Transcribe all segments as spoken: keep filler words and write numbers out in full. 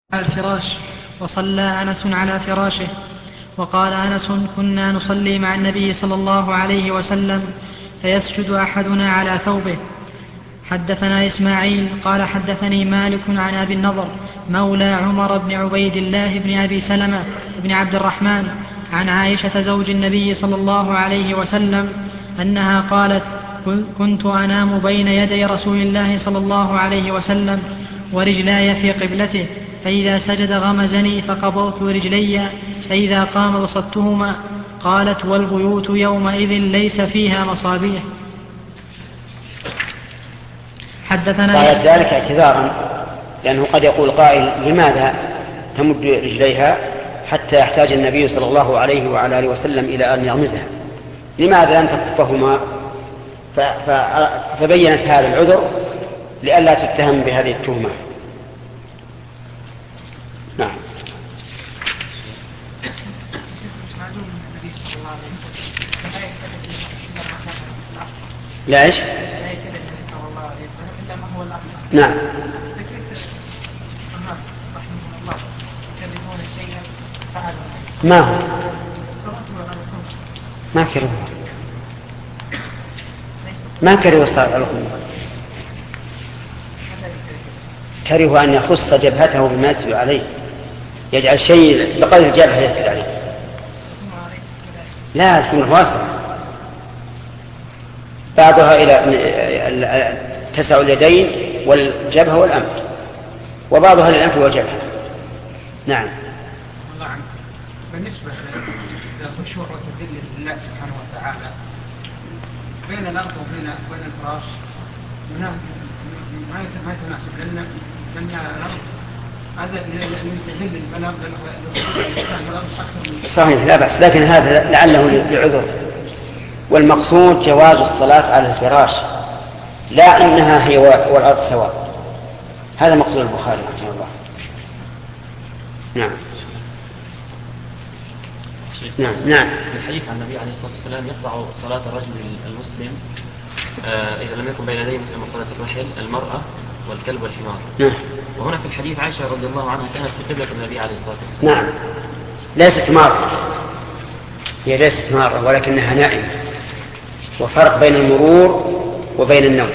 على الفراش وصلى أنس على فراشه. وقال أنس: كنا نصلي مع النبي صلى الله عليه وسلم فيسجد أحدنا على ثوبه. حدثنا إسماعيل قال حدثني مالك عن أبي النضر مولى عمر بن عبيد الله بن أبي سلمة بن عبد الرحمن عن عائشة زوج النبي صلى الله عليه وسلم أنها قالت: كنت أنام بين يدي رسول الله صلى الله عليه وسلم ورجلاي في قبلته، فإذا سجد غمزني فقبضت رجلي، فإذا قام بسطتهما. قالت: والبيوت يومئذ ليس فيها مصابيح. حدثنا قالت ذلك اعتذارا، لأنه قد يقول قائل: لماذا تمد رجليها حتى يحتاج النبي صلى الله عليه وعلى آله وسلم إلى أن يغمزها؟ لماذا لم تكفهما؟ فبينت هذا العذر لئلا تتهم بهذه التهمة. نعم. لا إيش؟ نعم. ما هو ما كرهوا ما كرهوا الخمور، كرهوا أن يخص جبهته بما يسجد عليه، يجعل شيء بقدر الجبهة يسجد عليه. لا، الخمور واسع، بعضها إلى تسع اليدين والجبهة والأنف، وبعضها للأنف والجبهة. نعم. بالنسبة للخشوع والتذلل لله سبحانه وتعالى بين الأرض وبين بين الفراش ما يتناسب، لأن لأن الأرض هذا يتذلل الأرض أكثر. صحيح، لا بأس، لكن هذا لعله لعذر، والمقصود جواز الصلاة على الفراش، لا أنها هي والأرض سواء. هذا مقصود البخاري رحمه الله. نعم. نعم. نعم. الحديث عن النبي عليه الصلاة والسلام يقطع صلاة الرجل المسلم آه إذا لم يكن بين يديه مثل مقولة الرحل المرأة والكلب والحمار. نعم. وهنا في الحديث عائشة رضي الله عنها كانت في قبلة النبي عليه الصلاة والسلام. نعم، ليست مارة، هي ليست مارة ولكنها نائمة، وفرق بين المرور وبين النوم.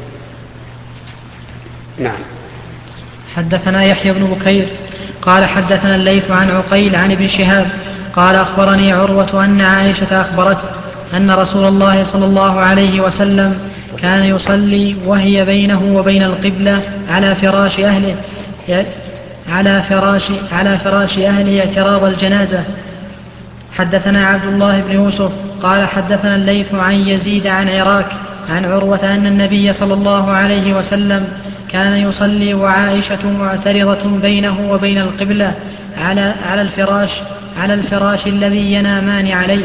نعم. حدثنا يحيى بن بكير قال حدثنا الليث عن عقيل عن ابن شهاب قال أخبرني عروة أن عائشة أخبرت أن رسول الله صلى الله عليه وسلم كان يصلي وهي بينه وبين القبلة على فراش أهله على فراش على فراش أهله اعتراض الجنازة. حدثنا عبد الله بن يوسف قال حدثنا الليث عن يزيد عن عراك عن عروة أن النبي صلى الله عليه وسلم كان يصلي وعائشة معترضة بينه وبين القبلة على على الفراش على الفراش الذي ينامان عليه.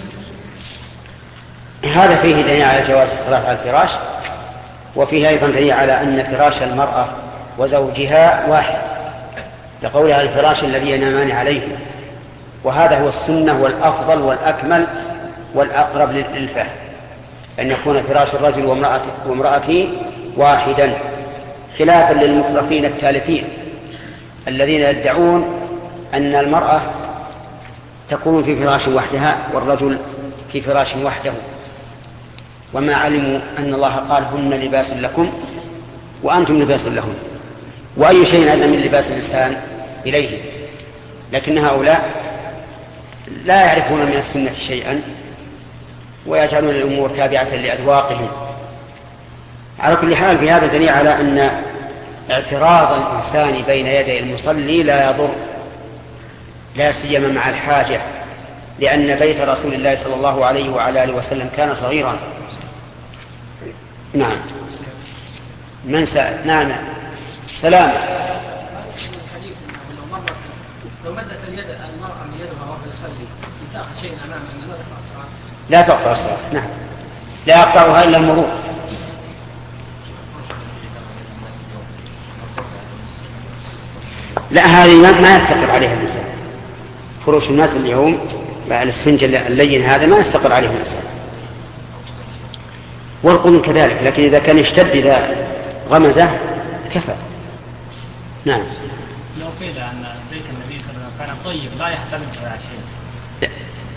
هذا فيه دليل على جواز الصلاة على الفراش، وفيه أيضا دليل على أن فراش المرأة وزوجها واحد، لقولها الفراش الذي ينامان عليه، وهذا هو السنة والأفضل والأكمل والأقرب للفهم، أن يكون فراش الرجل وامرأته واحدا، خلافا للمطرفين التالفين الذين يدعون أن المرأة تكون في فراش وحدها والرجل في فراش وحده، وما علموا أن الله قال: هن لباس لكم وأنتم لباس لهم، وأي شيء أدنى من لباس الإنسان إليه. لكن هؤلاء لا يعرفون من السنة شيئا ويجعلون الأمور تابعة لأذواقهم. على كل حال، في هذا دليل على أن اعتراض الإنسان بين يدي المصلي لا يضر، لا سيما مع الحاجة، لأن بيت رسول الله صلى الله عليه وعلى آله وسلم كان صغيرا. نعم. من سأل؟ نعم. سلام. لو مدت اليد المرأة من يدها وهو يصلي تأخذ شيء أمامه لا تقطع الصلاة. نعم، لا يقطعها إلا المرور. لا، هذه ما يستقر عليها الإنسان. فروش الناس اليوم الاسفنج اللين هذا ما يستقر عليه الإنسان، والقلم كذلك، لكن إذا كان يشتد إذا غمزه كفى. نعم. لو قيل أن بيت النبي صلى الله عليه وسلم كان طيب لا يحتمل فيها شيء. لا.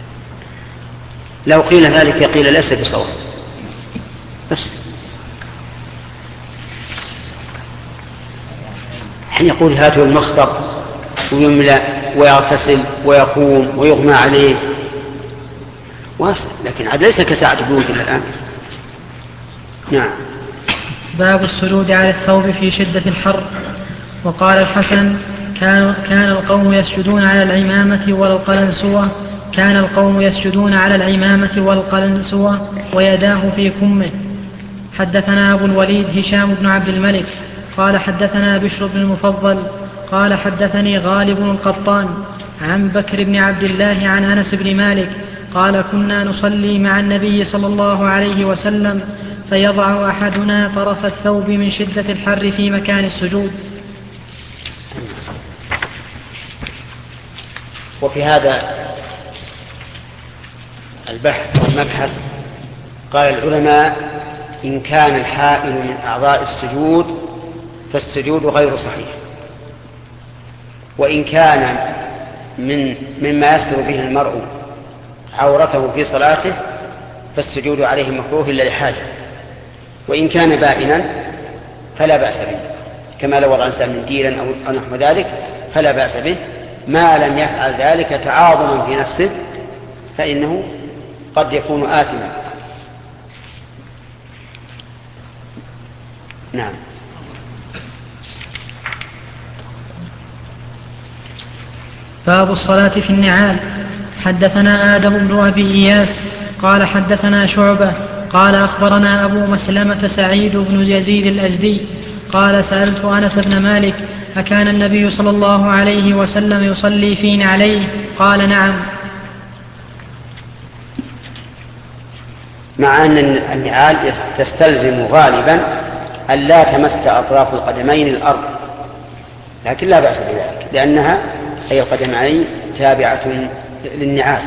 لو قيل ذلك قيل ليس بصواب بس. حين يقول هاته المخطب ويملأ ويغتسل ويقوم ويغمى عليه واصل، لكن عاد ليس كساعة بيوت الآن. نعم. باب السجود على الثوب في شدة الحر. وقال الحسن كان, كان القوم يسجدون على العمامة والقلنسوة كان القوم يسجدون على العمامة والقلنسوة ويداه في كمه. حدثنا أبو الوليد هشام بن عبد الملك قال حدثنا بشر بن المفضل قال حدثني غالب القطان عن بكر بن عبد الله عن أنس بن مالك قال كنا نصلي مع النبي صلى الله عليه وسلم فيضع أحدنا طرف الثوب من شدة الحر في مكان السجود. وفي هذا البحث والمبحث قال العلماء إن كان الحائل من أعضاء السجود فالسجود غير صحيح، وإن كان من مما يستر به المرء عورته في صلاته فالسجود عليه مكروه إلا لحاجة، وإن كان بائنا فلا بأس به كما لو وضع إنسان منديلا أو نحو ذلك فلا بأس به ما لم يفعل ذلك تعاظما في نفسه فإنه قد يكون آثما. نعم. باب الصلاة في النعال. حدثنا آدم بن أبي إياس قال حدثنا شعبة قال أخبرنا أبو مسلمة سعيد بن يزيد الأزدي قال سألت أنس بن مالك أكان النبي صلى الله عليه وسلم يصلي في نعليه؟ قال نعم. مع أن النعال تستلزم غالبا أن لا تمس أطراف القدمين الأرض، لكن لا بأس بذلك لأنها أي القدمين تابعة للنعال.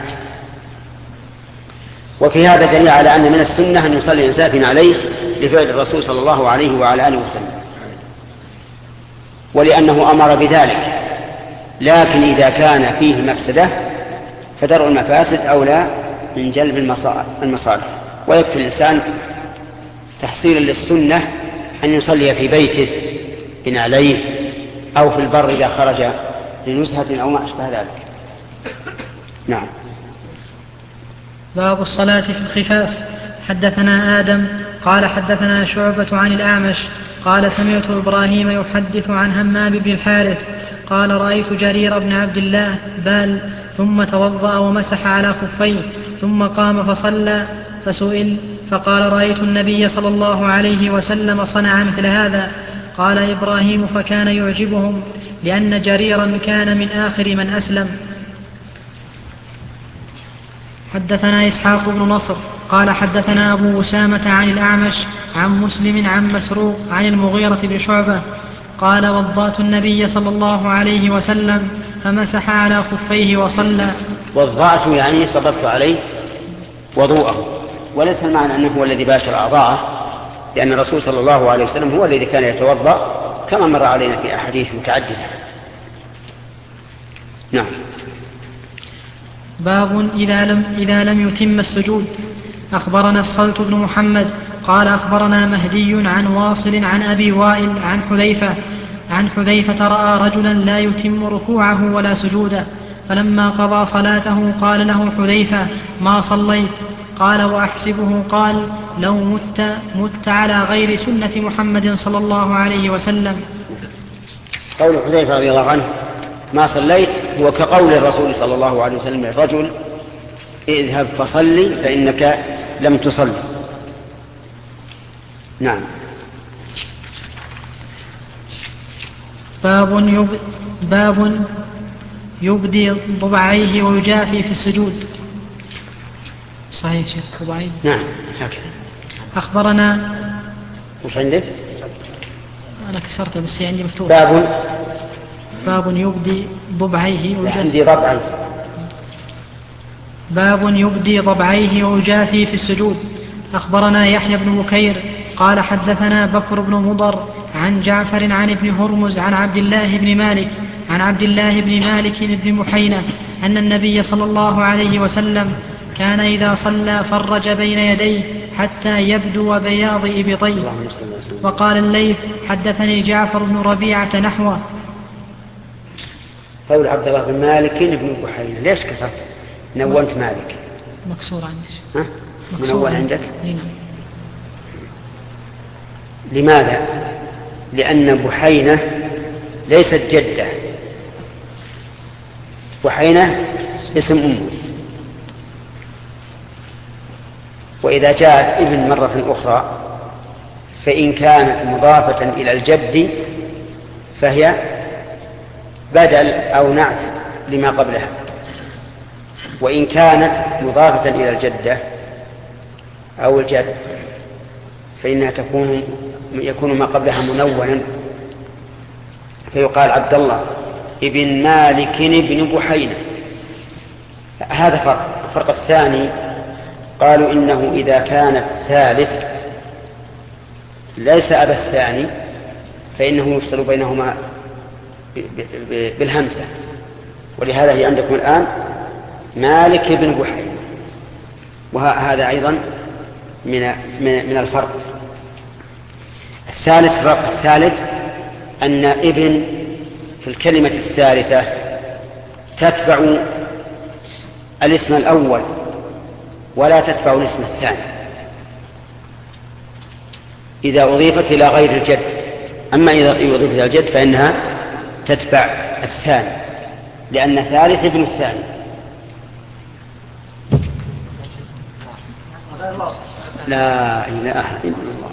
وفي هذا دليل على أن من السنة أن يصلي الإنسان عليه لفعل الرسول صلى الله عليه وعلى آله وسلم، ولأنه أمر بذلك. لكن إذا كان فيه مفسدة فدرء المفاسد أولى من جلب المصالح، ويكفي الإنسان تحصيلا للسنة أن يصلي في بيته إن عليه أو في البر إذا خرج لنزهة أو ما أشبه ذلك. نعم. باب الصلاة في الخفاف. حدثنا آدم قال حدثنا شعبة عن الأعمش قال سمعت إبراهيم يحدث عن همام بن الحارث قال رأيت جرير بن عبد الله بال ثم توضأ ومسح على خفيه ثم قام فصلى فسئل فقال رأيت النبي صلى الله عليه وسلم صنع مثل هذا. قال إبراهيم فكان يعجبهم لأن جريرا كان من آخر من أسلم. حدثنا إسحاق بن نصر قال حدثنا أبو أسامة عن الأعمش عن مسلم عن مسروق عن المغيرة بن شعبة قال وضأت النبي صلى الله عليه وسلم فمسح على خفيه وصلى. وضأت يعني صببت عليه وضوءه، وليس المعنى أنه هو الذي باشر أعضاءه، لأن الرسول صلى الله عليه وسلم هو الذي كان يتوضأ كما مر علينا في أحاديث متعددة. نعم. باب إذا لم, إذا لم يتم السجود. أخبرنا الصلت بن محمد قال أخبرنا مهدي عن واصل عن أبي وائل عن حذيفة عن حذيفة رأى رجلا لا يتم ركوعه ولا سجوده، فلما قضى صلاته قال له حذيفة ما صليت؟ قال وأحسبه قال لو مت, مت على غير سنة محمد صلى الله عليه وسلم. قول حذيفة رضي الله عنه ما صليت هو كقول الرسول صلى الله عليه وسلم الرجل اذهب فصلي فإنك لم تصلي. نعم. باب, يب... باب يبدي ضبعيه ويجافي في السجود. صحيح شيخ ضبعيه؟ نعم هكذا. أخبرنا وش عندك؟ أنا كسرته بس عندي مفتوح. باب باب يبدي ضبعيه ويجافي. عندي ضبعي. باب يبدي ضبعيه ويجافي في السجود. أخبرنا يحيى بن بكير قال حدثنا بكر بن مضر عن جعفر عن ابن هرمز عن عبد الله بن مالك عن عبد الله بن مالك بن بحينة أن النبي صلى الله عليه وسلم كان إذا صلى فرج بين يديه حتى يبدو بياض إبطيه. وقال الليث حدثني جعفر بن ربيعة نحوه. قول عبد الله بن مالك بن بحينة، ليش كسرت نونت مالك؟ مكسور عندك. ها؟ منون عندك؟ هنا. لماذا؟ لأن بحينة ليست جدة، بحينة اسم أمه، وإذا جاءت ابن مرة أخرى فإن كانت مضافة إلى الجد فهي بدل أو نعت لما قبلها، وإن كانت مضافة إلى الجدة أو الجد فإنها تكون يكون ما قبلها منونا، فيقال عبد الله ابن مالك بن بحينة. هذا فرق. الفرق الثاني قالوا إنه إذا كانت ثالث ليس أبا الثاني فإنه يفصل بينهما بالهمزة، ولهذا هي عندكم الآن مالك بن بحينة، وهذا أيضا من من الفرق. الثالث الفرق الثالث أن ابن في الكلمة الثالثة تتبع الاسم الأول ولا تتبع الاسم الثاني إذا أضيفت إلى غير الجد، أما إذا أضيفت إلى الجد فإنها تتبع الثاني، لأن ثالث ابن الثاني. لا إله إلا الله.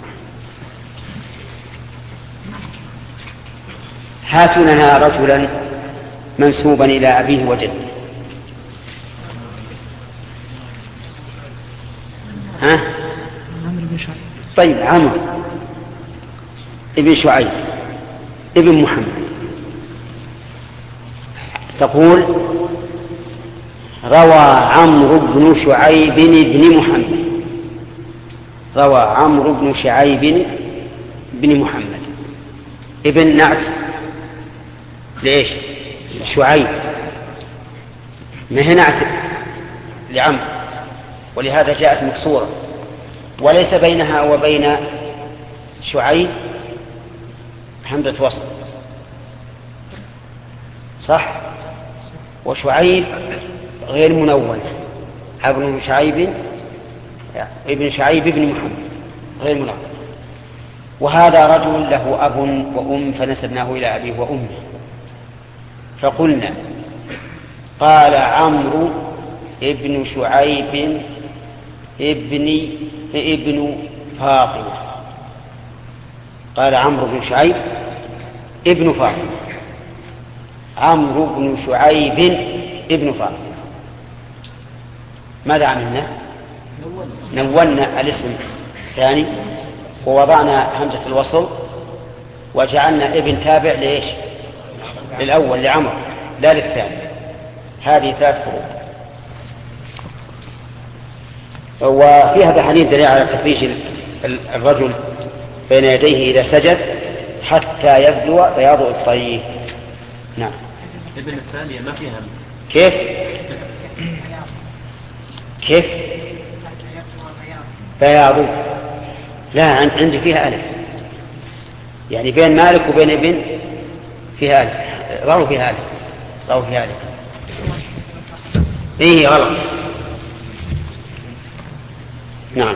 هاتوا لنا رجلا منسوبا إلى أبيه وجده. ها؟ طيب عمرو ابن شعيب ابن محمد. تقول روى عمرو بن شعيب بن محمد، روى عمرو بن شعيب بن محمد. ابن نعت ليش؟ شعيب، ما هي نعت لعمرو، ولهذا جاءت مكسورة، وليس بينها وبين شعيب همزة وصل، صح؟ وشعيب غير منون، ابن شعيب ابن شعيب ابن محمد غير منون. وهذا رجل له أب وأم فنسبناه إلى أبيه وأمه، فقلنا قال عمرو ابن شعيب ابن ابن فاطمة، قال عمرو بن شعيب ابن فاطمة، عمرو بن شعيب ابن فاطمة. ماذا عملنا؟ نونا الاسم الثاني ووضعنا همزة الوصل وجعلنا ابن تابع لإيش؟ للأول لعمرو لا للثاني. هذه ثلاث فروق. وفي هذا الحديث دليل على تفريج الرجل بين يديه إذا سجد حتى يبدو بياض إبطيه. نعم. ابن الثانية ما فيها كيف؟ كيف؟ بياض. لا عندي فيها ألف، يعني بين مالك وبين ابن فيها ألف، راوا فيها ألف، راوا فيها ألف. إيه غلط. نعم.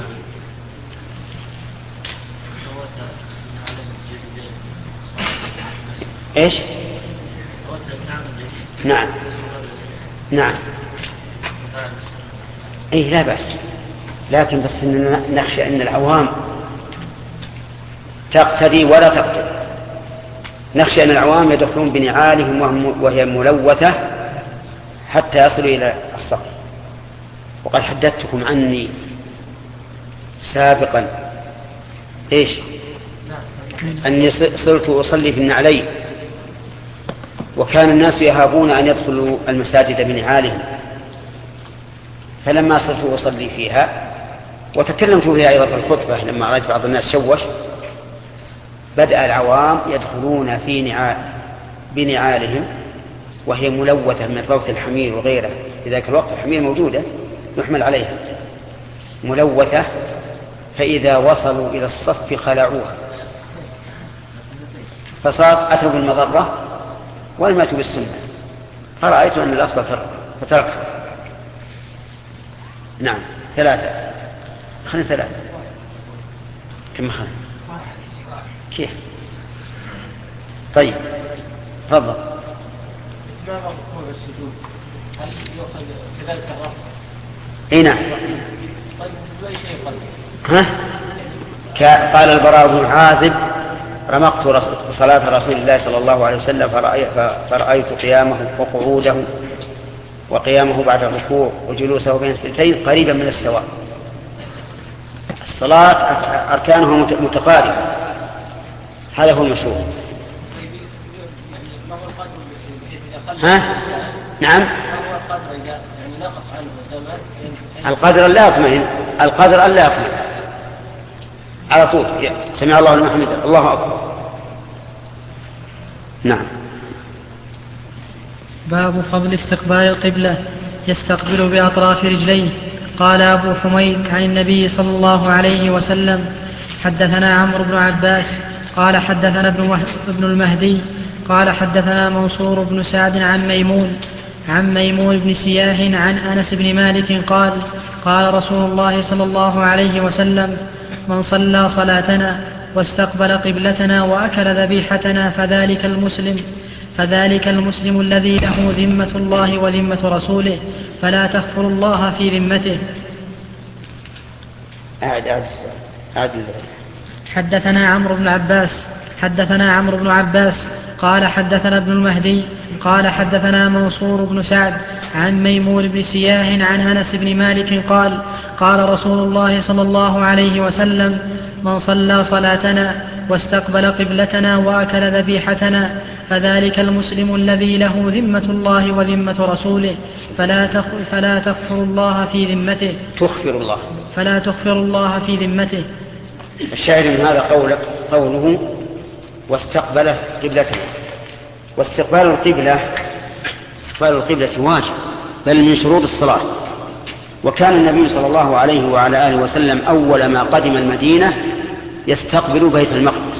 إيش؟ نعم نعم. إيه لا بأس، لكن بس إننا نخشى أن العوام تقتدي ولا تقتدي. نخشى أن العوام يدخلون بنعالهم وهي ملوثة حتى يصلوا إلى السقف. وقد حدثتكم عني سابقا إيش؟ أني صرت أصلي في النعلين، وكان الناس يهابون أن يدخلوا المساجد بنعالهم، فلما صرت أصلي فيها وتكلمت فيها أيضا في الخطبة لما رأيت بعض الناس شوش، بدأ العوام يدخلون في نعال بنعالهم وهي ملوثة من روث الحمير وغيره، في ذلك الوقت الحمير موجودة يحمل عليها ملوثة، فإذا وصلوا إلى الصف خلعوها، فصار أتوا بالمضرة ولم يأتوا بالسنة، فرأيت أن الأفضل فتركته. نعم ثلاثة، خلنا ثلاثة. كم خلنا؟ كيف؟ طيب تفضل. اتمام الركوع والسجود هل يؤخذ كذلك الرفع؟ اي نعم. طيب بأي شيء قبل؟ ها؟ قال البراء بن عازب: رمقت صلاة رسول الله صلى الله عليه وسلم فرأيت قيامه وقعوده وقيامه بعد الركوع وجلوسه بين السجدتين قريبا من السواء. الصلاة أركانها متقاربة، هذا هو المشهور. ها؟ نعم. القدر لا يطمئن، القدر لا يطمئن على طول. سمع الله لمن حمده، الله أكبر. نعم. باب فضل استقبال القبلة، يستقبل بأطراف رجليه. قال أبو حميد عن النبي صلى الله عليه وسلم: حدثنا عمرو بن عباس قال حدثنا ابن المهدي قال حدثنا منصور بن سعد عن ميمون عن ميمون بن سياه عن أنس بن مالك قال: قال رسول الله صلى الله عليه وسلم: من صلى صلاتنا واستقبل قبلتنا وأكل ذبيحتنا فذلك المسلم فذلك المسلم الذي له ذمة الله وذمة رسوله فلا تغفر الله في ذمته. أعد أعد أعد حدثنا عمرو بن عباس حدثنا عمرو بن عباس قال حدثنا ابن المهدي قال حدثنا منصور بن سعد عن ميمون بن سياه عن أنس بن مالك قال: قال رسول الله صلى الله عليه وسلم: من صلى صلاتنا واستقبل قبلتنا وأكل ذبيحتنا فذلك المسلم الذي له ذمة الله وذمة رسوله فلا فلا تغفر الله في ذمته تغفر الله فلا تغفر الله في ذمته. الشاهد من هذا قولك قوله واستقبل قبلتنا. واستقبال القبلة استقبال القبلة واجب بل من شروط الصلاة. وكان النبي صلى الله عليه وعلى آله وسلم أول ما قدم المدينة يستقبل بيت المقدس،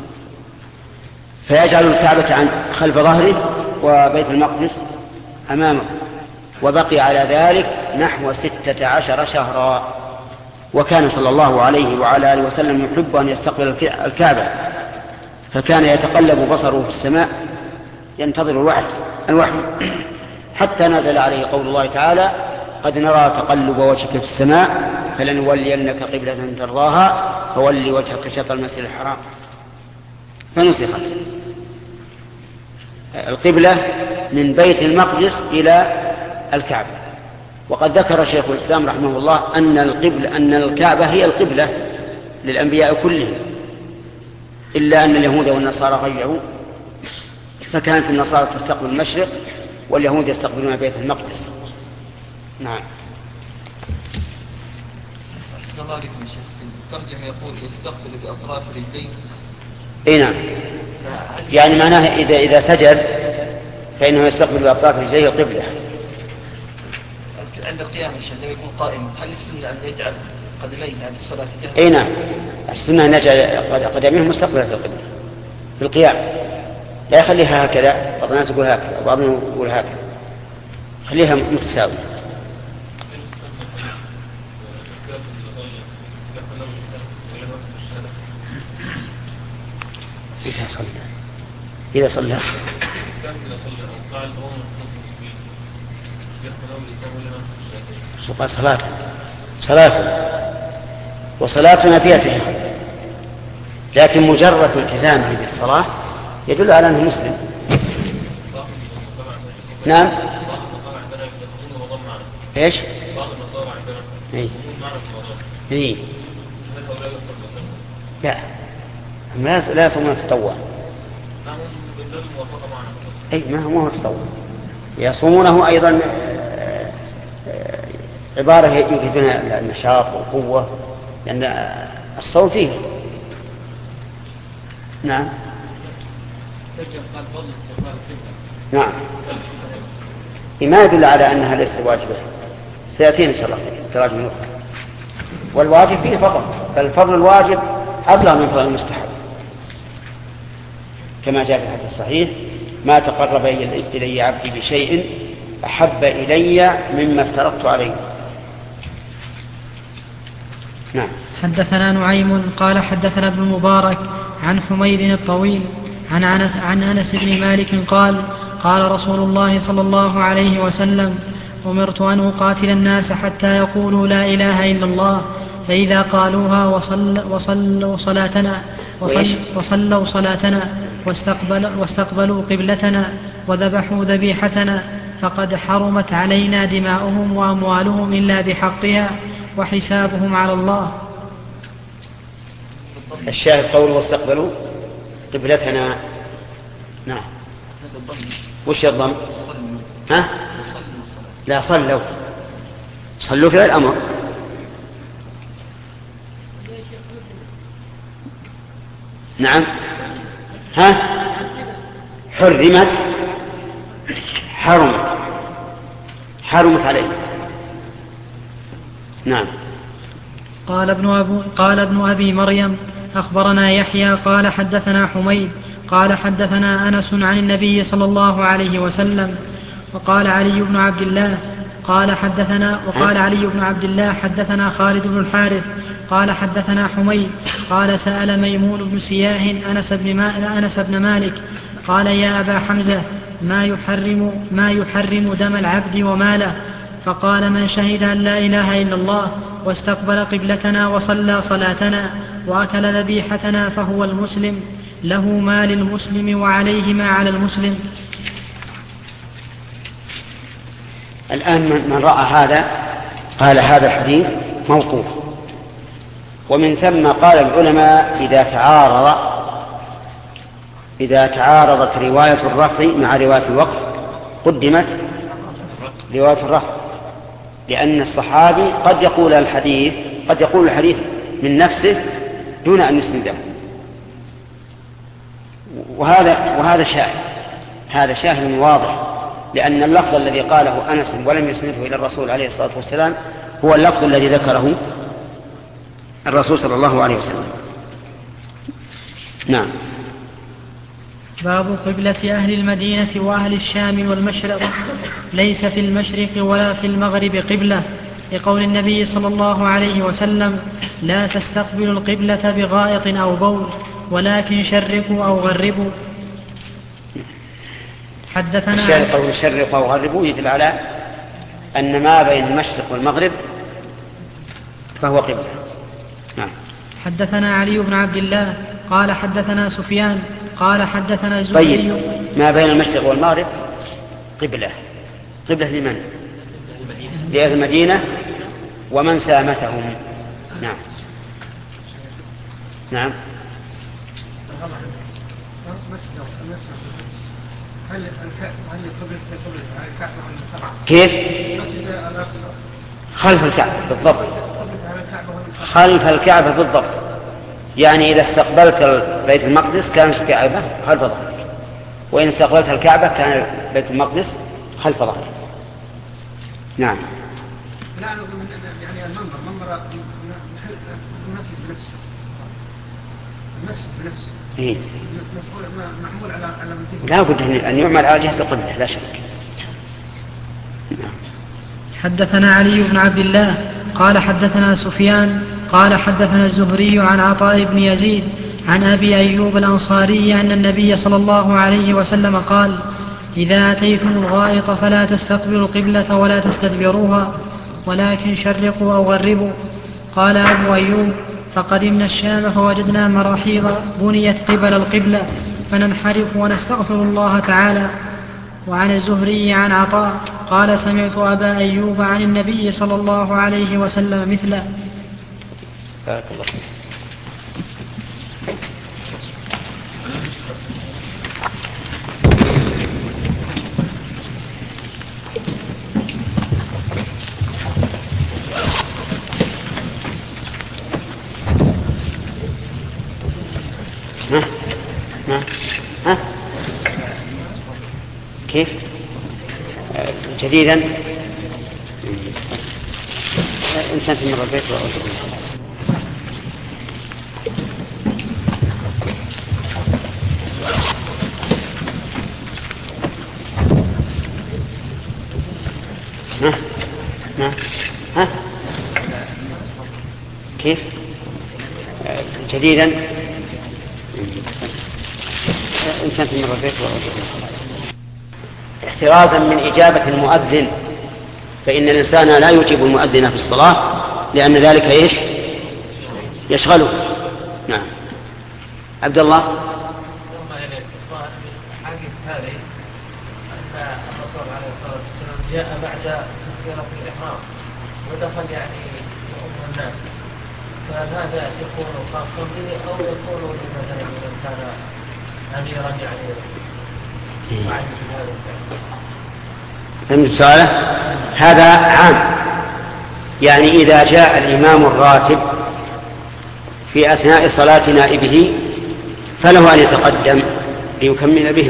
فيجعل الكعبة عن خلف ظهره وبيت المقدس أمامه، وبقي على ذلك نحو ستة عشر شهرا. وكان صلى الله عليه وعلى آله وسلم يحب أن يستقبل الكعبة، فكان يتقلب بصره في السماء ينتظر الوحي الوحي حتى نزل عليه قول الله تعالى: قد نرى تقلب وجهك في السماء فلنولينك قبلة ترضاها فولي وجهك شطر المسجد الحرام. فنسخت القبلة من بيت المقدس إلى الكعبة. وقد ذكر شيخ الإسلام رحمه الله أن القبلة أن الكعبة هي القبلة للأنبياء كلهم، إلا أن اليهود والنصارى غيروا، فكانت النصارى تستقبل المشرق واليهود يستقبلون بيت المقدس. نعم. أحسن الله عليكم يا شيخ. الترجمة يقول يستقبل بأطراف اليدين. اي نعم، يعني معناه إذا إذا سجد فإنه يستقبل بأطراف رجليه القبلة. عند القيام الشيخ يكون قائما، هل السنة أن يجعل قدميه عند الصلاة جهة؟ اي نعم، السنة أن يجعل قدميه مستقبلة في القبلة في القيام، لا يخليها هكذا، بعض الناس يقول هكذا وبعضهم يقول هكذا، خليها متساوية. إذا صلى إذا صلى سقى صلاة صلاة وصلاتنا فيها تشهد، لكن مجرد التزامه بالصلاة يدل على أنه مسلم. نعم. إيش؟ إيه. إيه. لا لا يصومون التطوع. أي ما هو التطوع، يصومونه أيضا عبارة يوجد لنا النشاط والقوة، لأن, لأن الصوم فيه. نعم. أحسن الله عليكم يا شيخ. الترجمة يقول يستقبل بأطراف اليدين. هل الترجمة يقول يستقبل بأطراف اليدين؟ الصوم فيه. نعم. الترجمة يقول يستقبل بأطراف اليدين. هل الترجمة يقول يستقبل بأطراف اليدين؟ نعم. نعم، ما يدل على أنها ليست واجبة، سيأتينا إن شاء الله تراجم أخرى. والواجب فيه فضل، فالفضل الواجب أبلغ من فضل المستحب، كما جاء في الحديث الصحيح: ما تقرب إلي عبدي بشيء أحب إلي مما افترضت عليه. نعم. حدثنا نعيم قال حدثنا ابن المبارك عن حميد الطويل عن أنس, عن أنس بن مالك قال: قال رسول الله صلى الله عليه وسلم: أمرت أن أقاتل الناس حتى يقولوا لا إله إلا الله، فإذا قالوها وصل وصلوا صلاتنا وصل وصلوا صلاتنا واستقبل واستقبلوا قبلتنا وذبحوا ذبيحتنا فقد حرمت علينا دماؤهم وأموالهم إلا بحقها وحسابهم على الله. الشاهد قول واستقبلوا قبلتنا. نعم. وش الضم؟ ها؟ لا، صلوا. صلوا في الأمر. نعم. ها؟ حرمت حرمت حرمت عليه. نعم. قال ابن, أبو قال ابن أبي مريم: أخبرنا يحيى قال حدثنا حميد قال حدثنا أنس عن النبي صلى الله عليه وسلم. وقال علي بن عبد الله قال حدثنا وقال علي بن عبد الله حدثنا خالد بن الحارث قال حدثنا حميد قال: سأل ميمون بن سياه أنس بن, ما أنس بن مالك قال: يا أبا حمزة، ما يحرم, ما يحرم دم العبد وماله؟ فقال: من شهد أن لا إله إلا الله واستقبل قبلتنا وصلى صلاتنا وأكل ذبيحتنا فهو المسلم، له ما للمسلم وعليه ما على المسلم. الآن من رأى هذا قال هذا الحديث موقوف، ومن ثم قال العلماء إذا تعارض إذا تعارضت رواية الرفع مع رواية الوقف قدمت رواية الرفع، لأن الصحابي قد يقول الحديث قد يقول الحديث من نفسه دون أن يسنده، وهذا وهذا شاهد هذا شاهد واضح، لأن اللفظ الذي قاله أنس ولم يسنده إلى الرسول عليه الصلاة والسلام هو اللفظ الذي ذكره الرسول صلى الله عليه وسلم. نعم. باب قبلة أهل المدينة وأهل الشام والمشرق: ليس في المشرق ولا في المغرب قبلة، لقول النبي صلى الله عليه وسلم: لا تستقبلوا القبلة بغائط أو بول، ولكن شرقوا أو غربوا. حدثنا الشارق أو شرقوا أو غربوا يدل على أن ما بين المشرق والمغرب فهو قبلة. نعم. حدثنا علي بن عبد الله قال حدثنا سفيان قال حدثنا الزهري. طيب، ما بين المشرق والمغرب قبلة قبلة لمن؟ لأهل المدينة ومن سامتهم. نعم. نعم. كيف؟ خلف الكعبة بالضبط، خلف الكعبة بالضبط، يعني إذا استقبلت بيت المقدس كانت الكعبة خلف ظهرك، وإن استقبلت الكعبة كان بيت المقدس خلف ظهرك. نعم. لا يعني المنبر منبر المسجد بنفسه المسجد بنفسه إيه؟ معمول على على لا بد أن يعمل على جهة القبلة لا شك. نعم. حدثنا علي بن عبد الله قال حدثنا سفيان قال حدثنا الزهري عن عطاء بن يزيد عن أبي أيوب الأنصاري أن النبي صلى الله عليه وسلم قال: إذا أتيتم الغائط فلا تستقبلوا القبلة ولا تستدبروها، ولكن شرقوا أو غربوا. قال أبو أيوب: فقدمنا الشام فوجدنا مراحيض بنيت قبل القبلة فننحرف ونستغفر الله تعالى. وعن الزهري عن عطاء قال: سمعت أبا أيوب عن النبي صلى الله عليه وسلم مثله. بارك الله فيك. ها ها ها جديدا إنسان في مر البيت ها ها ها كيف جديدا إنسان في مر البيت احترازا من إجابة المؤذن، فإن الإنسان لا يجيب المؤذن في الصلاة لأن ذلك إيش يشغله. نعم. عبد الله. هذه أن الرسول عليه الصلاة والسلام جاء بعد تكبيرة الإحرام ودخل يعني يؤم الناس، فهذا يكون خاصا به أو يكون مثلا إذا كان أميرا يعني وعلم هذا فهمت سؤاله؟ هذا عام، يعني إذا جاء الإمام الراتب في أثناء صلاة نائبه فله أن يتقدم ليكمل بهم،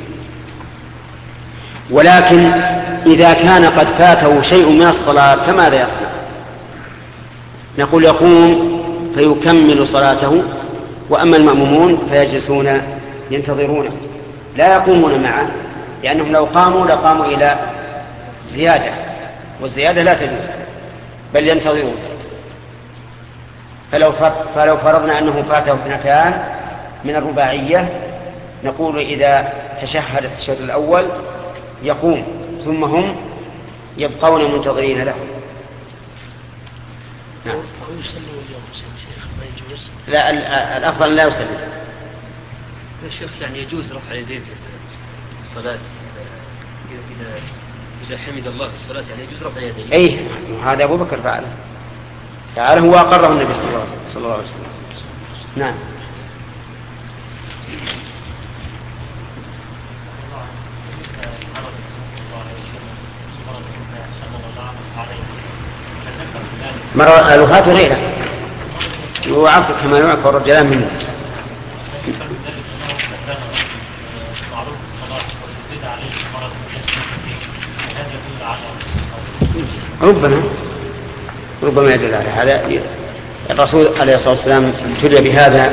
ولكن إذا كان قد فاته شيء من الصلاة فماذا يصنع؟ نقول يقوم فيكمل صلاته، وأما المأمومون فيجلسون ينتظرونه لا يقومون معه، لأنهم لو قاموا لقاموا إلى زيادة، والزيادة لا تجوز بل ينتظرون. فلو فلو فرضنا أنه فاته اثنتان من الرباعية نقول إذا تشهد التشهد الأول يقوم ثم هم يبقون منتظرين له. نعم. لا الأفضل لا يسلم. يا شيخ يعني يجوز رفع يديه في الصلاة إذا إذا حمد الله في الصلاة، يعني يجوز رفع يديه. أي هذا أبو بكر فعله فعله هو أقره النبي صلى الله عليه وسلم. نعم. مرة الوفاة غيره يعفو كما يعفو الرجلان منه. ربما ربما يدل على هذا. الرسول عليه الصلاة والسلام ابتلي بهذا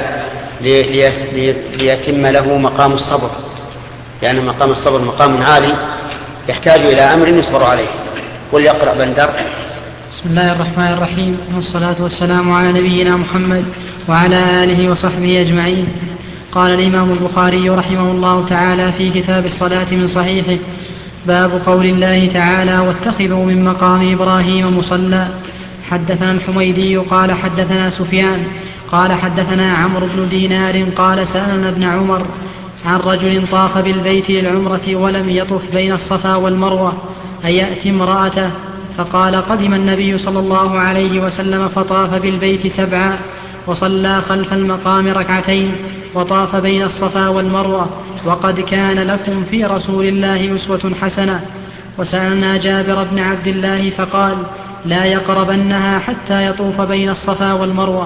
ليتم له مقام الصبر، لأن مقام الصبر مقام عالي يحتاج إلى أمر يصبر عليه. قل يقرأ بندر. بسم الله الرحمن الرحيم، والصلاة والسلام على نبينا محمد وعلى آله وصحبه أجمعين. قال الإمام البخاري رحمه الله تعالى في كتاب الصلاة من صحيحه: باب قول الله تعالى: واتخذوا من مقام إبراهيم مصلى. حدثنا الحميدي قال حدثنا سفيان قال حدثنا عمرو بن دينار قال سألنا ابن عمر عن رجل طاف بالبيت للعمرة ولم يطف بين الصفا والمروة أيأتي امرأته؟ فقال: قدم النبي صلى الله عليه وسلم فطاف بالبيت سبعا وصلى خلف المقام ركعتين وطاف بين الصفا والمروة، وقد كان لكم في رسول الله أسوة حسنة. وسألنا جابر بن عبد الله فقال: لا يقربنها حتى يطوف بين الصفا والمروة.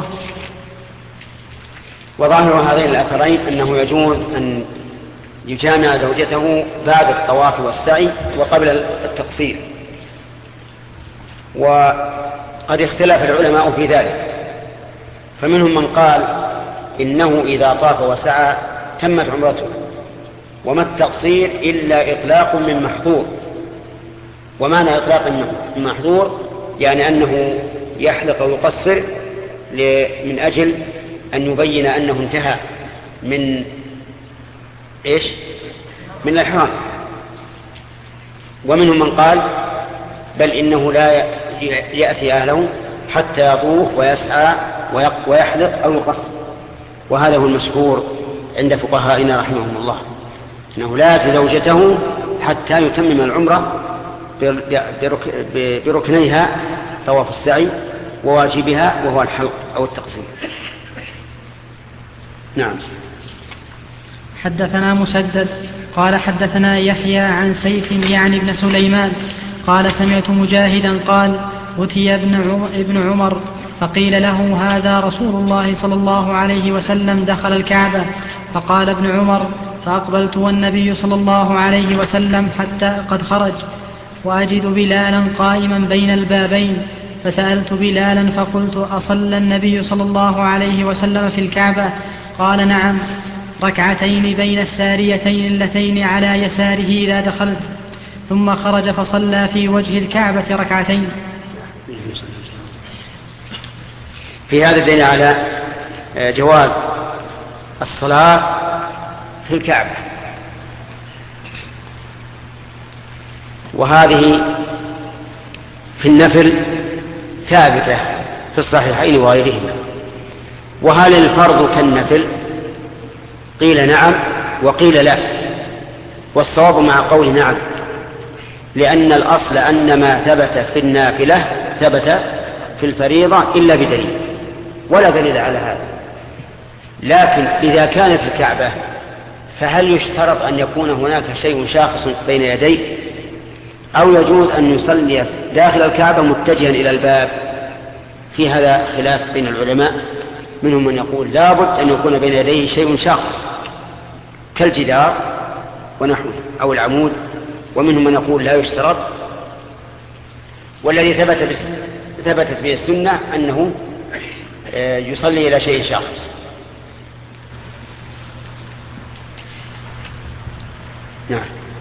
وظاهر هذين الأثرين أنه يجوز أن يجامع زوجته بعد الطواف والسعي وقبل التقصير، وقد اختلف العلماء في ذلك، فمنهم من قال إنه إذا طاف وسعى تمت عمرته، وما التقصير إلا إطلاق من محظور. ومعنى إطلاق من محظور يعني أنه يحلق ويقصر من أجل أن يبين أنه انتهى من إيش؟ من الإحرام. ومنهم من قال بل إنه لا يأتي أهله حتى يطوف ويسعى ويحلق أو يقصر، وهذا هو المشهور عند فقهائنا رحمهم الله، أنه لا يأتي زوجته حتى يتمم العمرة بركنيها طواف السعي وواجبها وهو الحلق أو التقصير. نعم. حدثنا مسدد قال حدثنا يحيى عن سيف يعني ابن سليمان قال سمعت مجاهدا قال: أتي ابن عمر فقيل له: هذا رسول الله صلى الله عليه وسلم دخل الكعبة. فقال ابن عمر: فأقبلت والنبي صلى الله عليه وسلم حتى قد خرج. وأجد بلالا قائما بين البابين، فسألت بلالا فقلت: أصلى النبي صلى الله عليه وسلم في الكعبة؟ قال: نعم، ركعتين بين الساريتين اللتين على يساره إذا دخلت، ثم خرج فصلى في وجه الكعبة ركعتين. في هذا الدليل على جواز الصلاة في الكعبة، وهذه في النفل ثابتة في الصحيحين وغيرهما. وهل الفرض كالنفل؟ قيل نعم وقيل لا، والصواب مع قول نعم، لأن الأصل أن ما ثبت في النافلة ثبت في الفريضة إلا بدليل، ولا دليل على هذا. لكن إذا كان في الكعبة فهل يشترط أن يكون هناك شيء شاخص بين يديه، أو يجوز أن يصلي داخل الكعبة متجها إلى الباب؟ في هذا خلاف بين العلماء، منهم من يقول لابد أن يكون بين يديه شيء شاخص كالجدار ونحوه أو العمود، ومنهم من يقول لا يشترط. والذي ثبت بس ثبتت به السنة أنه يصلي إلى شيء شاخص. نعم.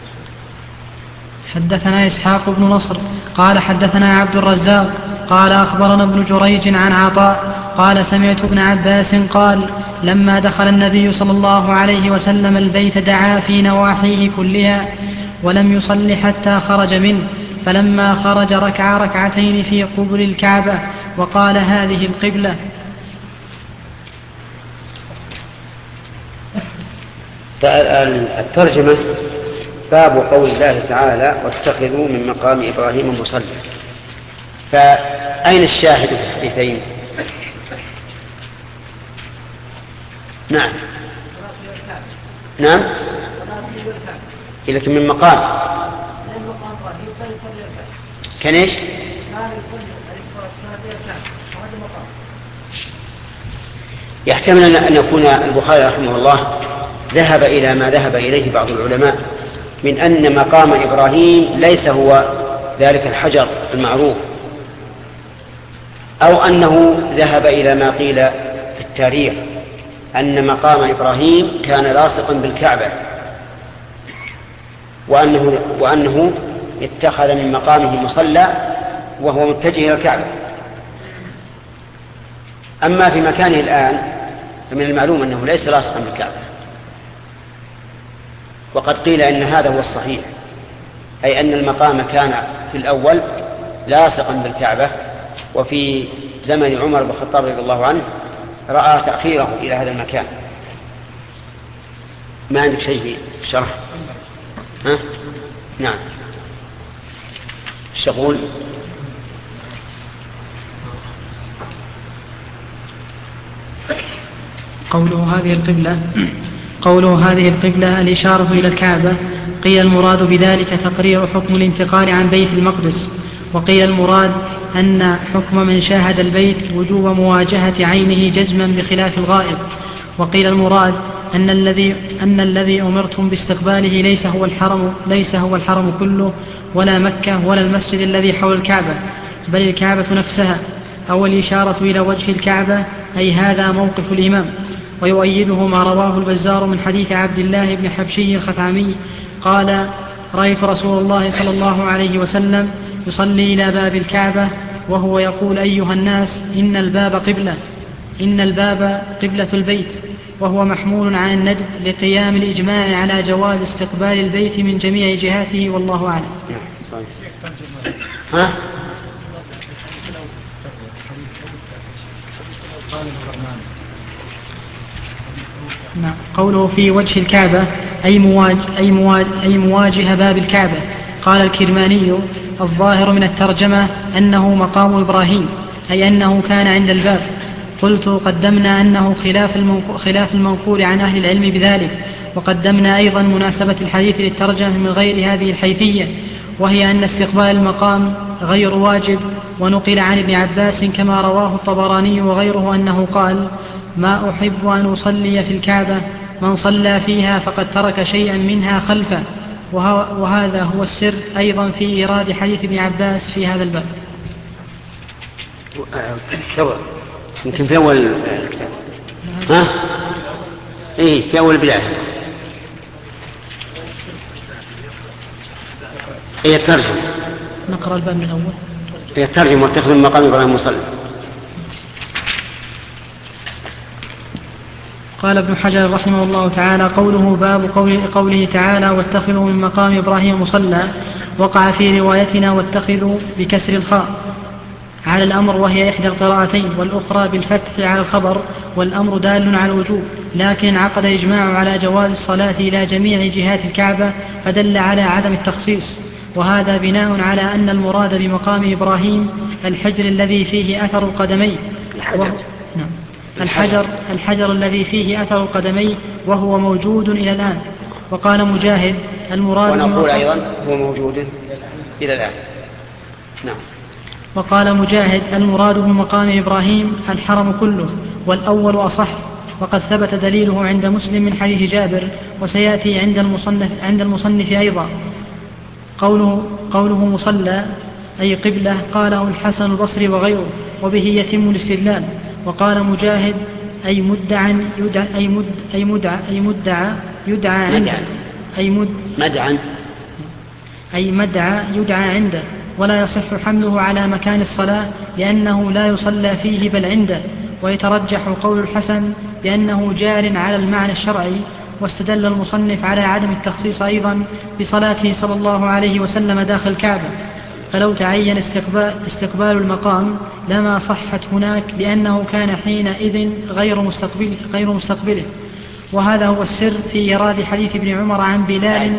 حدثنا إسحاق بن نصر قال حدثنا عبد الرزاق قال أخبرنا ابن جريج عن عطاء قال سمعت ابن عباس قال: لما دخل النبي صلى الله عليه وسلم البيت دعا في نواحيه كلها ولم يصل حتى خرج منه، فلما خرج ركع ركعتين في قبل الكعبة وقال: هذه القبلة. الترجمة باب قول الله تعالى: واتخذوا من مقام إبراهيم مصلى. فأين الشاهد في الحديثين؟ نعم نعم لكن من مقام كان ايش؟ يحتمل أن يكون البخاري رحمه الله ذهب إلى ما ذهب إليه بعض العلماء من أن مقام إبراهيم ليس هو ذلك الحجر المعروف، أو أنه ذهب إلى ما قيل في التاريخ أن مقام إبراهيم كان لاصقا بالكعبة، وأنه, وأنه اتخذ من مقامه مصلى وهو متجه إلى الكعبة. أما في مكانه الآن فمن المعلوم أنه ليس لاصقا بالكعبة، وقد قيل إن هذا هو الصحيح، أي أن المقام كان في الأول لاصقا بالكعبة، وفي زمن عمر بن الخطاب رضي الله عنه رأى تأخيره إلى هذا المكان. ما عندك شيء في الشرح؟ ها؟ نعم. الشغول. قوله هذه القبلة قوله هذه القبلة الإشارة إلى الكعبة، قيل المراد بذلك تقرير حكم الانتقال عن بيت المقدس، وقيل المراد أن حكم من شاهد البيت وجوب مواجهة عينه جزما بخلاف الغائب، وقيل المراد أن الذي أن الذي أمرتم باستقباله ليس هو الحرم ليس هو الحرم كله، ولا مكة ولا المسجد الذي حول الكعبة، بل الكعبة نفسها، أو الإشارة إلى وجه الكعبة، أي هذا موقف الإمام. ويؤيده ما رواه البزار من حديث عبد الله بن حبشي الخثعمي قال: رأيت رسول الله صلى الله عليه وسلم يصلي إلى باب الكعبة وهو يقول: أيها الناس، إن الباب قبلة إن الباب قبلة البيت، وهو محمول عن الندب لقيام الإجماع على جواز استقبال البيت من جميع جهاته، والله أعلم. ها؟ نعم. قوله في وجه الكعبة أي, مواج أي, مواج أي مواجه باب الكعبة. قال الكرماني: الظاهر من الترجمة أنه مقام إبراهيم، أي أنه كان عند الباب. قلت: قدمنا أنه خلاف خلاف المنقول عن أهل العلم بذلك، وقدمنا أيضا مناسبة الحديث للترجمة من غير هذه الحيثية، وهي أن استقبال المقام غير واجب. ونقل عن ابن عباس كما رواه الطبراني وغيره أنه قال: ما أحب أن أصلي في الكعبة، من صلى فيها فقد ترك شيئا منها خلفه، وهذا هو السر أيضا في إيراد حديث ابن عباس في هذا الباب. يمكن في أول الكتاب ها؟ إيه في أول البداية هي الترجمة. نقرأ الباب من الأول. هي الترجمة واتخذ من مقام إبراهيم مصلى. قال ابن حجر رحمه الله تعالى: قوله باب قوله, قوله تعالى: واتخذوا من مقام إبراهيم مصلى، وقع في روايتنا واتخذوا بكسر الخاء على الأمر وهي إحدى القراءتين، والأخرى بالفتح على الخبر، والأمر دال على الوجوب، لكن عقد إجماع على جواز الصلاة إلى جميع جهات الكعبة فدل على عدم التخصيص، وهذا بناء على أن المراد بمقام إبراهيم الحجر الذي فيه أثر القدمين. الحجر. نعم. الحجر الحجر الذي فيه أثر القدمين وهو موجود إلى الآن. وقال مجاهد: المراد ونقول أيضا هو موجود إلى الآن. نعم. وقال مجاهد: المراد بمقام إبراهيم الحرم كله، والأول أصح، وقد ثبت دليله عند مسلم من حديث جابر، وسيأتي عند المصنف, عند المصنف أيضا. قوله, قوله مصلى أي قبلة قاله الحسن البصري وغيره، وبه يتم الاستدلال. وقال مجاهد: أي مدعا يدعى أي مد أي مدعى أي مدعى يدعى عنده أي مد مدعا أي مدعى يدعى عنده، ولا يصح حمله على مكان الصلاة لأنه لا يصلى فيه بل عنده. ويترجح قول الحسن بأنه جار على المعنى الشرعي. واستدل المصنف على عدم التخصيص أيضا بصلاته صلى الله عليه وسلم داخل الكعبة، فلو تعين استقبال, استقبال المقام لما صحت هناك، لأنه كان حينئذ غير مستقبل غير مستقبله. وهذا هو السر في إيراد حديث ابن عمر عن بلال.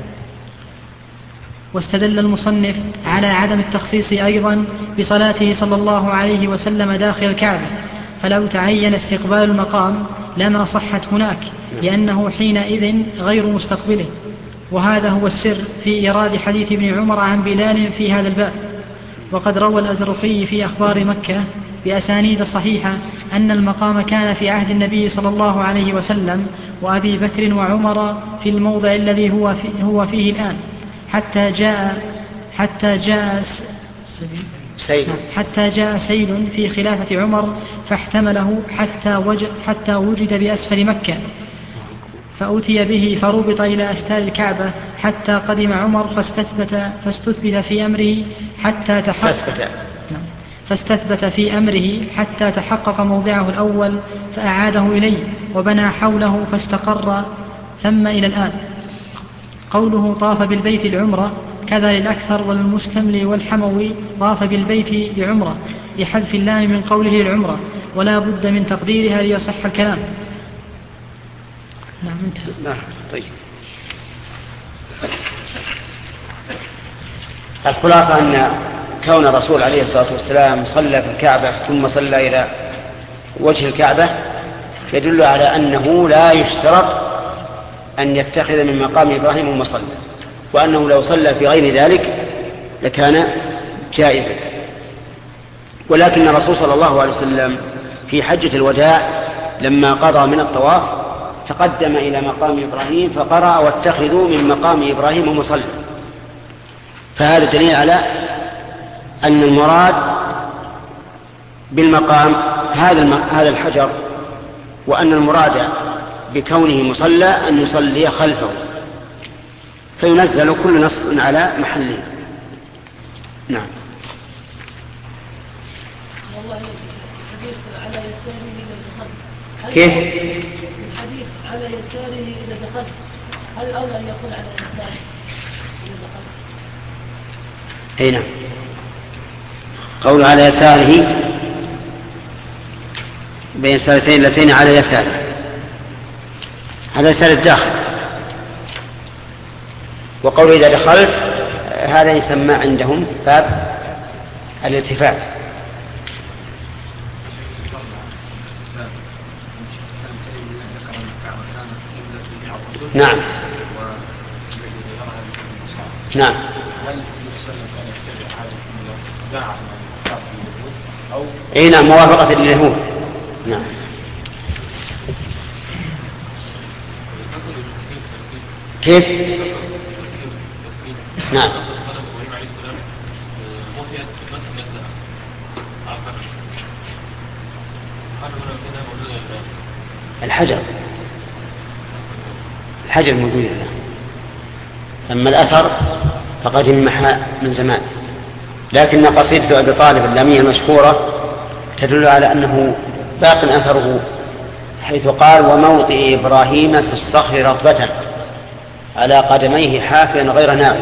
واستدل المصنف على عدم التخصيص أيضا بصلاته صلى الله عليه وسلم داخل الكعبة، فلو تعين استقبال المقام لما صحت هناك، لأنه حينئذ غير مستقبله. وهذا هو السر في إيراد حديث ابن عمر عن بلال في هذا الباب. وقد روى الأزرقي في أخبار مكة بأسانيد صحيحة أن المقام كان في عهد النبي صلى الله عليه وسلم وأبي بكر وعمر في الموضع الذي هو, في هو فيه الآن، حتى جاء حتى جاء سيل حتى جاء سيل في خلافة عمر فاحتمله حتى وجد, حتى وجد بأسفل مكة، فأتي به فربط إلى أستار الكعبة حتى قدم عمر فاستثبت, فاستثبت في أمره حتى تحقق فاستثبت في أمره حتى تحقق موضعه الأول فأعاده إليه وبنى حوله فاستقر ثم إلى الآن. قوله طاف بالبيت العمرة كذا للأكثر والمستملي والحموي طاف بالبيت بعمرة لحذف اللام من قوله العمرة، ولا بد من تقديرها ليصح الكلام. نعم انتهى. نعم طيب. الخلاصة أن كون الرسول عليه الصلاة والسلام صلى في الكعبة ثم صلى إلى وجه الكعبة يدل على أنه لا يشترط أن يتخذ من مقام إبراهيم مصلى، وأنه لو صلى في غير ذلك لكان جائزا. ولكن الرسول صلى الله عليه وسلم في حجة الوداع لما قضى من الطواف تقدم إلى مقام إبراهيم فقرأ واتخذوا من مقام إبراهيم مصلى، فهذا دليل على أن المراد بالمقام هذا هذا الحجر، وأن المراد بكونه مصلى أن يصلي خلفه، فينزل كل نص على محله. نعم. والله الحديث على يساره إذا دخل. كيف؟ الحديث على يساره إذا دخل، هل الأولى أن يكون على يساره إذا دخل؟ أي نعم. قول على يساره بين السارتين اللتين على يساره، هذا يسار الداخل. وقول إذا دخلت هذا يسمى عندهم باب الالتفات. نعم نعم. اي نعم موافقة لليهود. نعم. كيف؟ نعم. الحجر الحجر موجود الآن، أما الأثر فقد انمحى من زمان. لكن قصيدة أبي طالب اللامية المشهورة تدل على أنه باق أثره، حيث قال: وموطئ إبراهيم في الصخر رطبة على قدميه حافيا غير ناوي.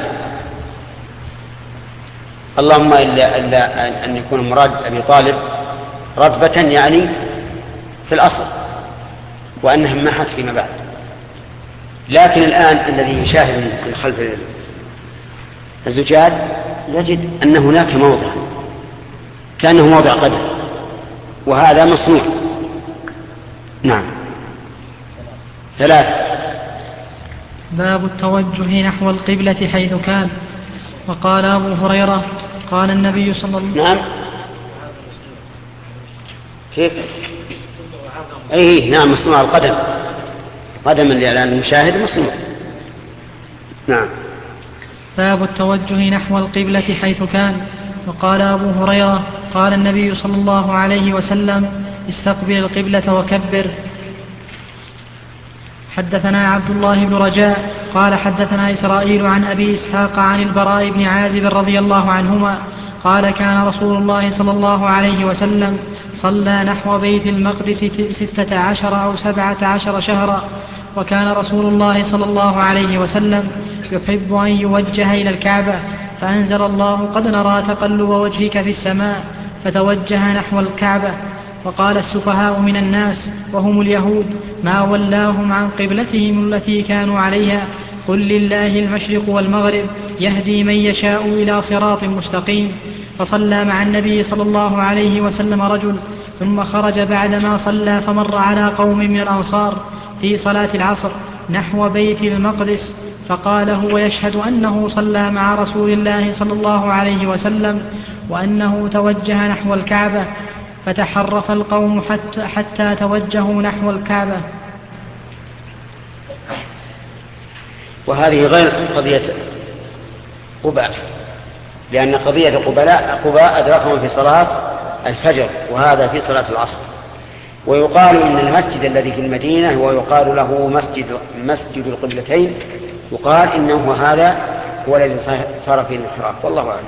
اللهم إلا, إلا أن يكون مراد أبي طالب رطبة يعني في الأصل، وأنها انمحت فيما بعد. لكن الآن الذي يشاهد من خلف الزجاج يجد أن هناك موضع كأنه موضع قدم، وهذا مصنوع. نعم. ثلاثة. باب التوجه نحو القبلة حيث كان. وقال أبو هريرة قال النبي صلى الله عليه وسلم. نعم. كيف؟ أي نعم، مصنوع القدم، قدم اللي على المشاهد مصنوع. نعم. باب التوجه نحو القبلة حيث كان. وقال أبو هريرة قال النبي صلى الله عليه وسلم: استقبل القبلة وكبر. حدثنا عبد الله بن رجاء قال حدثنا إسرائيل عن أبي إسحاق عن البراء بن عازب رضي الله عنهما قال: كان رسول الله صلى الله عليه وسلم صلى نحو بيت المقدس ستة عشر أو سبعة عشر شهرا، وكان رسول الله صلى الله عليه وسلم يحب أن يوجه إلى الكعبة، فأنزل الله: قد نرى تقلب وجهك في السماء، فتوجه نحو الكعبة. وقال السفهاء من الناس وهم اليهود: ما ولاهم عن قبلتهم التي كانوا عليها، قل لله المشرق والمغرب يهدي من يشاء إلى صراط مستقيم. فصلى مع النبي صلى الله عليه وسلم رجل، ثم خرج بعدما صلى فمر على قوم من الأنصار في صلاة العصر نحو بيت المقدس، فقال هو يشهد أنه صلى مع رسول الله صلى الله عليه وسلم وأنه توجه نحو الكعبة، فتحرف القوم حتى, حتى توجهوا نحو الكعبة. وهذه غير قضية قباء، لأن قضية قباء قباء أدركهم في صلاة الفجر، وهذا في صلاة العصر. ويقال إن المسجد الذي في المدينة ويقال له مسجد, مسجد القبلتين، يقال إنه هذا هو الذي صار فيه الانحراف، والله أعلم.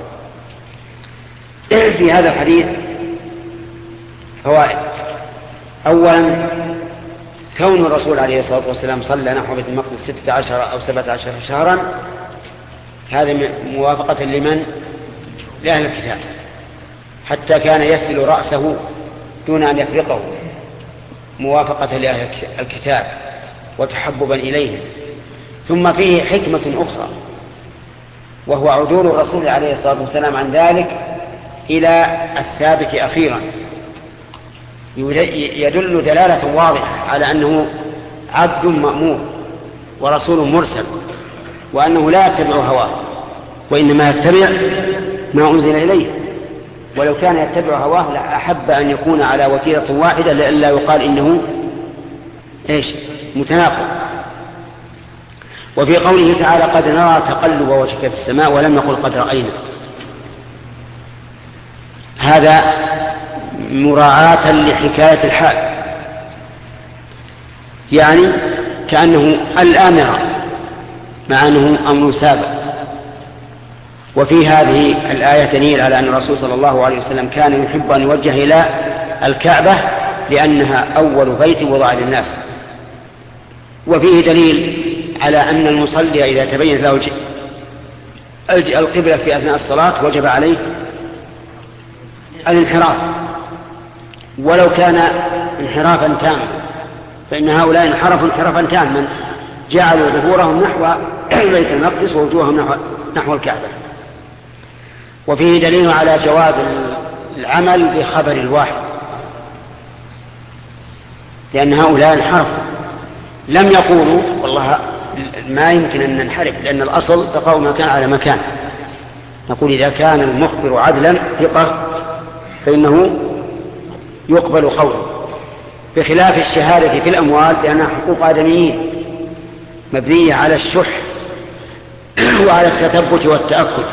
في هذا الحديث فوائد. أولا، كون الرسول عليه الصلاة والسلام صلى نحو بيت المقدس ستة عشر أو سبعة عشر شهرا، هذا موافقة لمن؟ لأهل الكتاب، حتى كان يسل رأسه دون أن يفرقه، موافقة لأهل الكتاب وتحببا إليه. ثم فيه حكمة أخرى، وهو عدول الرسول عليه الصلاة والسلام عن ذلك إلى الثابت أخيرا، يدل دلالة واضحة على أنه عبد مأمور ورسول مرسل، وأنه لا يتبع هواه، وإنما يتبع ما أنزل إليه. ولو كان يتبع هواه لأحب أن يكون على وتيرة واحدة لئلا يقال إنه إيش متناقض. وفي قوله تعالى: قد نرى تقلب وجهك في السماء، ولم يقل قد رأينا، هذا مراعاة لحكاية الحال، يعني كأنه الآمرة مع أنه أمر سابق. وفي هذه الآية دليل على أن الرسول صلى الله عليه وسلم كان يحب أن يوجه إلى الكعبة لأنها أول بيت وضع للناس. وفيه دليل على أن المصلي إذا تبين له القبلة في أثناء الصلاة وجب عليه الانحراف، ولو كان انحرافا تاما، فإن هؤلاء انحرفوا انحرافا تاما، جعلوا ظهورهم نحو بيت المقدس ووجوههم نحو, نحو الكعبة. وفيه دليل على جواز العمل بخبر الواحد، لأن هؤلاء انحرفوا، لم يقولوا والله ما يمكن أن ننحرف، لأن الأصل بقاء ما كان على مكان. نقول إذا كان المخبر عدلا ثقة فإنه يقبل قوله، بخلاف الشهادة في الأموال، لأنها حقوق آدميين مبنية على الشح وعلى التثبت والتأكد.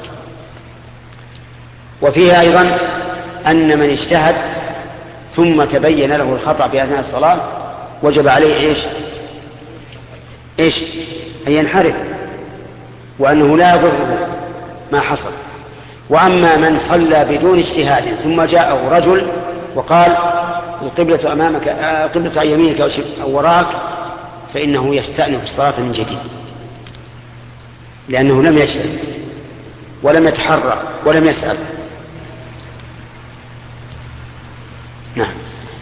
وفيها أيضا أن من اجتهد ثم تبين له الخطأ في أثناء الصلاة وجب عليه إيش إيش أن ينحرف، وأنه لا يضره ما حصل. وأما من صلى بدون اجتهاد ثم جاءه رجل وقال القبلة أمامك، القبلة عن يمينك أو وراك، فإنه يستأنف الصلاة من جديد، لأنه لم يجتهد ولم يتحرى ولم يسأل. نعم.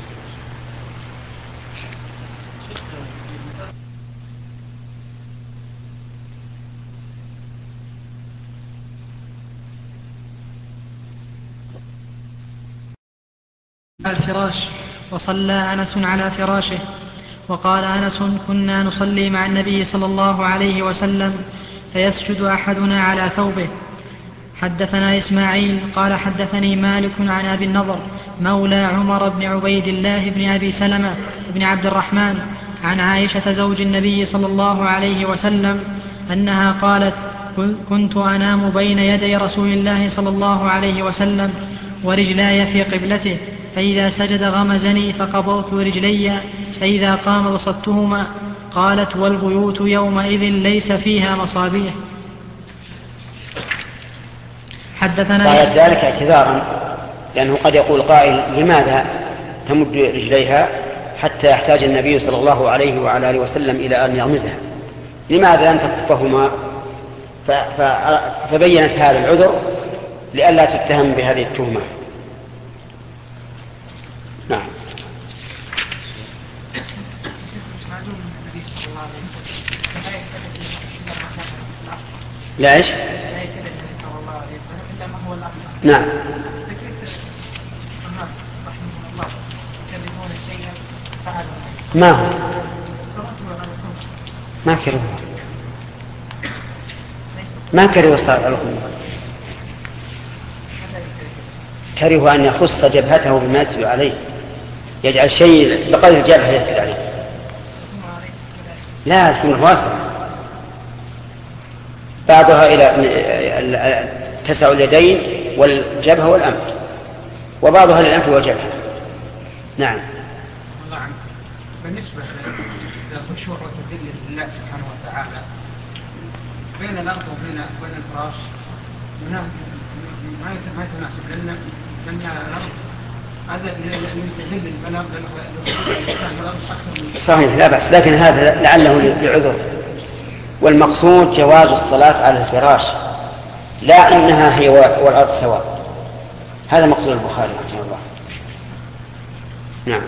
الفراش. وصلى أنس على فراشه. وقال أنس كنا نصلي مع النبي صلى الله عليه وسلم فيسجد أحدنا على ثوبه. حدثنا إسماعيل قال حدثني مالك عن أبي النضر مولى عمر بن عبيد الله بن أبي سلمة بن عبد الرحمن عن عائشة زوج النبي صلى الله عليه وسلم أنها قالت كنت أنام بين يدي رسول الله صلى الله عليه وسلم ورجلاي في قبلته، فإذا سجد غمزني فقبضت رجلي، فإذا قام بسطتهما. قالت والبيوت يومئذ ليس فيها مصابيح. حدثنا قالت ذلك اعتذارا، لأنه قد يقول قائل لماذا تمد رجليها حتى يحتاج النبي صلى الله عليه وعلى آله وسلم إلى أن يغمزها، لماذا لم تكفهما؟ فبينت هذا العذر لئلا تتهم بهذه التهمة. نعم. لا إيش؟ نعم. ما هو ما كرهوا ما كرهوا الخمور، كرهوا أن يخص جبهته بما يسجد عليه، يجعل شيء بقدر الجبهة يسجد عليه. لا تكون واسعة، بعضها إلى تسع اليدين والجبهة والأنف، وبعضها للأنف والجبهة. نعم. بالنسبة للخشوع والتذلل لله سبحانه وتعالى بين الأرض وبين بين الفراش ما يتناسب، لأن لأن الأرض هذا يتذلل البلد أكثر. صحيح، لا بأس، لكن هذا لعله لعذر، والمقصود جواز الصلاة على الفراش، لا أنها هي والأرض سواء. هذا مقصود البخاري رحمه الله. نعم.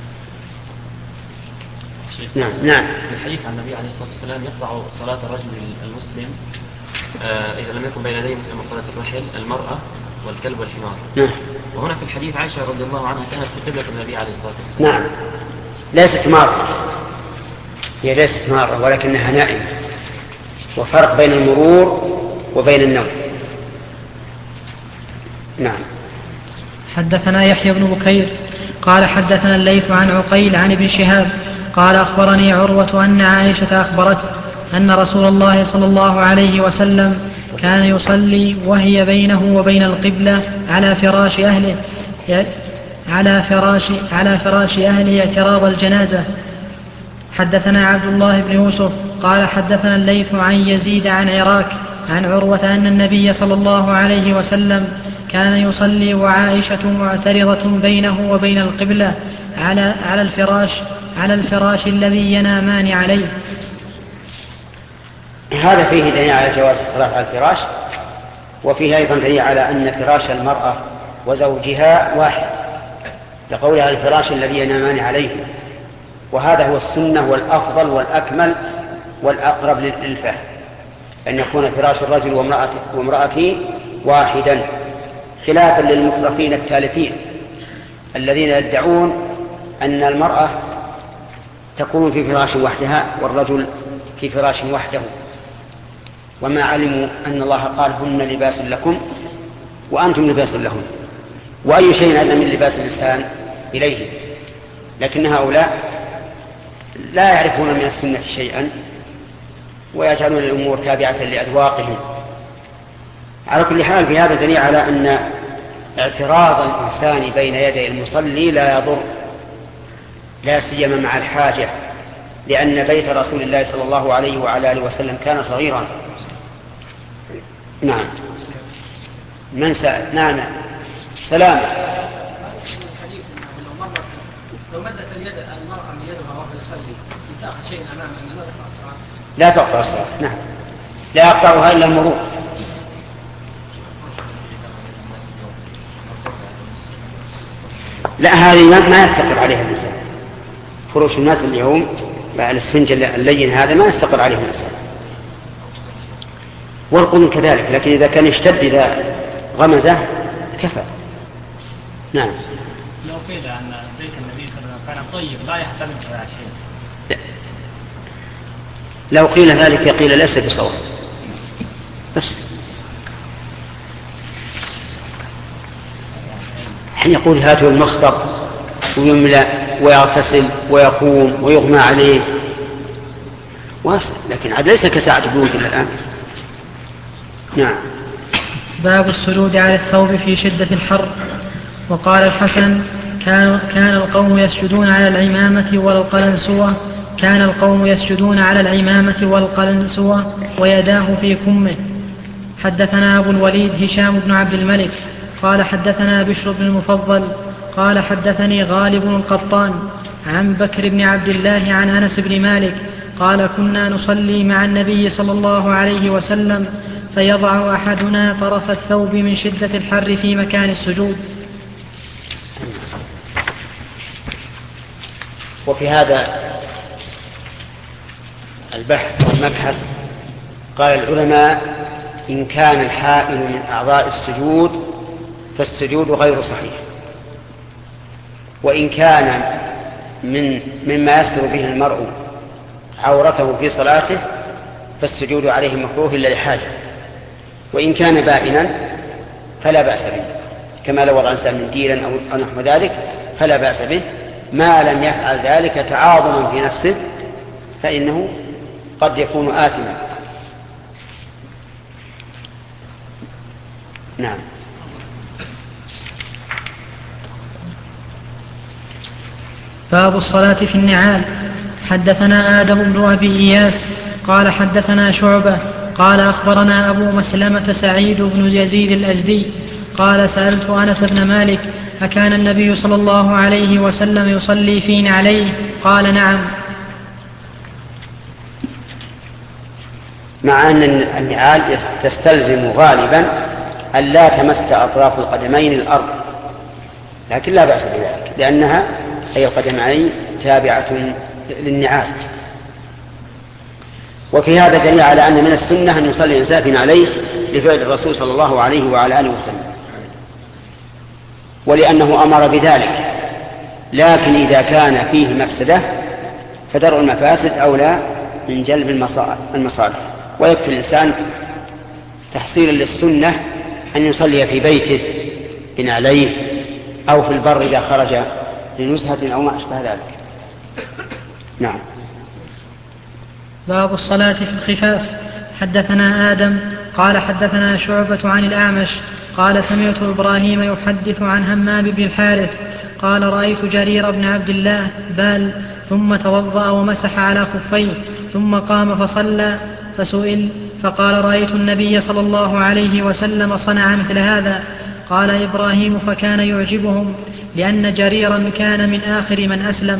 نعم. نعم. الحديث عن النبي عليه الصلاة والسلام يقطع صلاة الرجل المسلم آه إذا لم يكن بين يديه مثل مقالة الرحل المرأة والكلب والحمار. نعم. وهنا في الحديث عائشة رضي الله عنها كانت في قبلة النبي عليه الصلاة والسلام. نعم. ليست مارة، هي ليست مارة ولكنها نائمة، وفرق بين المرور وبين النوم. نعم. حدثنا يحيى بن بكير قال حدثنا الليث عن عقيل عن ابن شهاب قال أخبرني عروة أن عائشة أخبرت أن رسول الله صلى الله عليه وسلم كان يصلي وهي بينه وبين القبلة على فراش أهله على فراش على فراش أهله اعتراض الجنازة. حدثنا عبد الله بن يوسف قال حدثنا الليث عن يزيد عن عراك عن عروة أن النبي صلى الله عليه وسلم كان يصلي وعائشة معترضة بينه وبين القبلة على على الفراش على الفراش الذي ينامان عليه. هذا فيه دليل على جواز الصلاة على الفراش، وفيه أيضا دليل على أن فراش المرأة وزوجها واحد، لقولها الفراش الذي ينامان عليه، وهذا هو السنة والأفضل والأكمل والأقرب للفهم، أن يكون فراش الرجل وامرأته واحدا، خلافا للمطرفين التالفين الذين يدعون أن المرأة تكون في فراش وحدها والرجل في فراش وحده، وما علموا أن الله قال هن لباس لكم وأنتم لباس لهن، وأي شيء أدنى من لباس الإنسان إليه. لكن هؤلاء لا يعرفون من السنة شيئا ويجعلون الأمور تابعة لأذواقهم. على كل حال في هذا دليل على أن اعتراض الإنسان بين يدي المصلي لا يضر، لا سيما مع الحاجة، لأن بيت رسول الله صلى الله عليه وعلى آله وسلم كان صغيرا. نعم. من سأل؟ نعم. سلام. لو مدت اليد المرأة من يدها وهو يصلي تأخذ شيء أمامه لا تقطع الصلاة. نعم، لا يقطعها إلا المرور. لا، هذه ما يستقر عليها الإنسان. فروش الناس اليوم الاسفنج اللين هذا ما يستقر عليه الإنسان، والقلم كذلك، لكن إذا كان يشتد إذا غمزه كفى. نعم. لو قيل أن بيت النبي صلى الله عليه وسلم كان طيب لا يحتمل فيها شيء. لا. لو قيل ذلك قيل ليس بصواب بس. حين يقول هاته المخطر ويملأ ويغتسل ويقوم ويغمى عليه واسع، لكن عاد ليس كساعة بيوت الآن. نعم. باب السجود على الثوب في شدة الحر. وقال الحسن كان, كان القوم يسجدون على العمامة والقلنسوة كان القوم يسجدون على العمامة والقلنسوة ويداه في كمه. حدثنا أبو الوليد هشام بن عبد الملك قال حدثنا بشر بن المفضل قال حدثني غالب القطان عن بكر بن عبد الله عن أنس بن مالك قال كنا نصلي مع النبي صلى الله عليه وسلم فيضع أحدنا طرف الثوب من شدة الحر في مكان السجود. وفي هذا البحث والمبحث قال العلماء إن كان الحائل من أعضاء السجود فالسجود غير صحيح، وإن كان من مما يستر به المرء عورته في صلاته فالسجود عليه مكروه إلا لحاجة، وإن كان بائنا فلا بأس به، كما لو وضع إنسان منديلا أو نحو ذلك فلا بأس به، ما لم يفعل ذلك تعاظما في نفسه فإنه قد يكون آثما. نعم. باب الصلاة في النعال. حدثنا آدم بن أبي إياس قال حدثنا شعبة قال أخبرنا أبو مسلمة سعيد بن يزيد الأزدي قال سألت أنس بن مالك أكان النبي صلى الله عليه وسلم يصلي في نعليه؟ قال نعم. مع أن النعال تستلزم غالبا أن لا تمس أطراف القدمين الأرض، لكن لا بأس بذلك لأنها أي القدمين تابعة للنعال. وفي هذا دليل على أن من السنة أن يصلي الإنسان عليه لفعل الرسول صلى الله عليه وعلى آله وسلم، ولأنه أمر بذلك. لكن إذا كان فيه مفسدة فدرء المفاسد أولى من جلب المصالح، ويكفي الإنسان تحصيلا للسنة أن يصلي في بيته إن عليه أو في البر إذا خرج لنزهة أو ما أشبه ذلك. نعم. باب الصلاة في الخفاف. حدثنا آدم قال حدثنا شعبة عن الأعمش قال سمعت إبراهيم يحدث عن همام بن الحارث قال رأيت جرير بن عبد الله بال ثم توضأ ومسح على خفيه ثم قام فصلى فسئل فقال رأيت النبي صلى الله عليه وسلم صنع مثل هذا. قال إبراهيم فكان يعجبهم لأن جريرا كان من آخر من أسلم.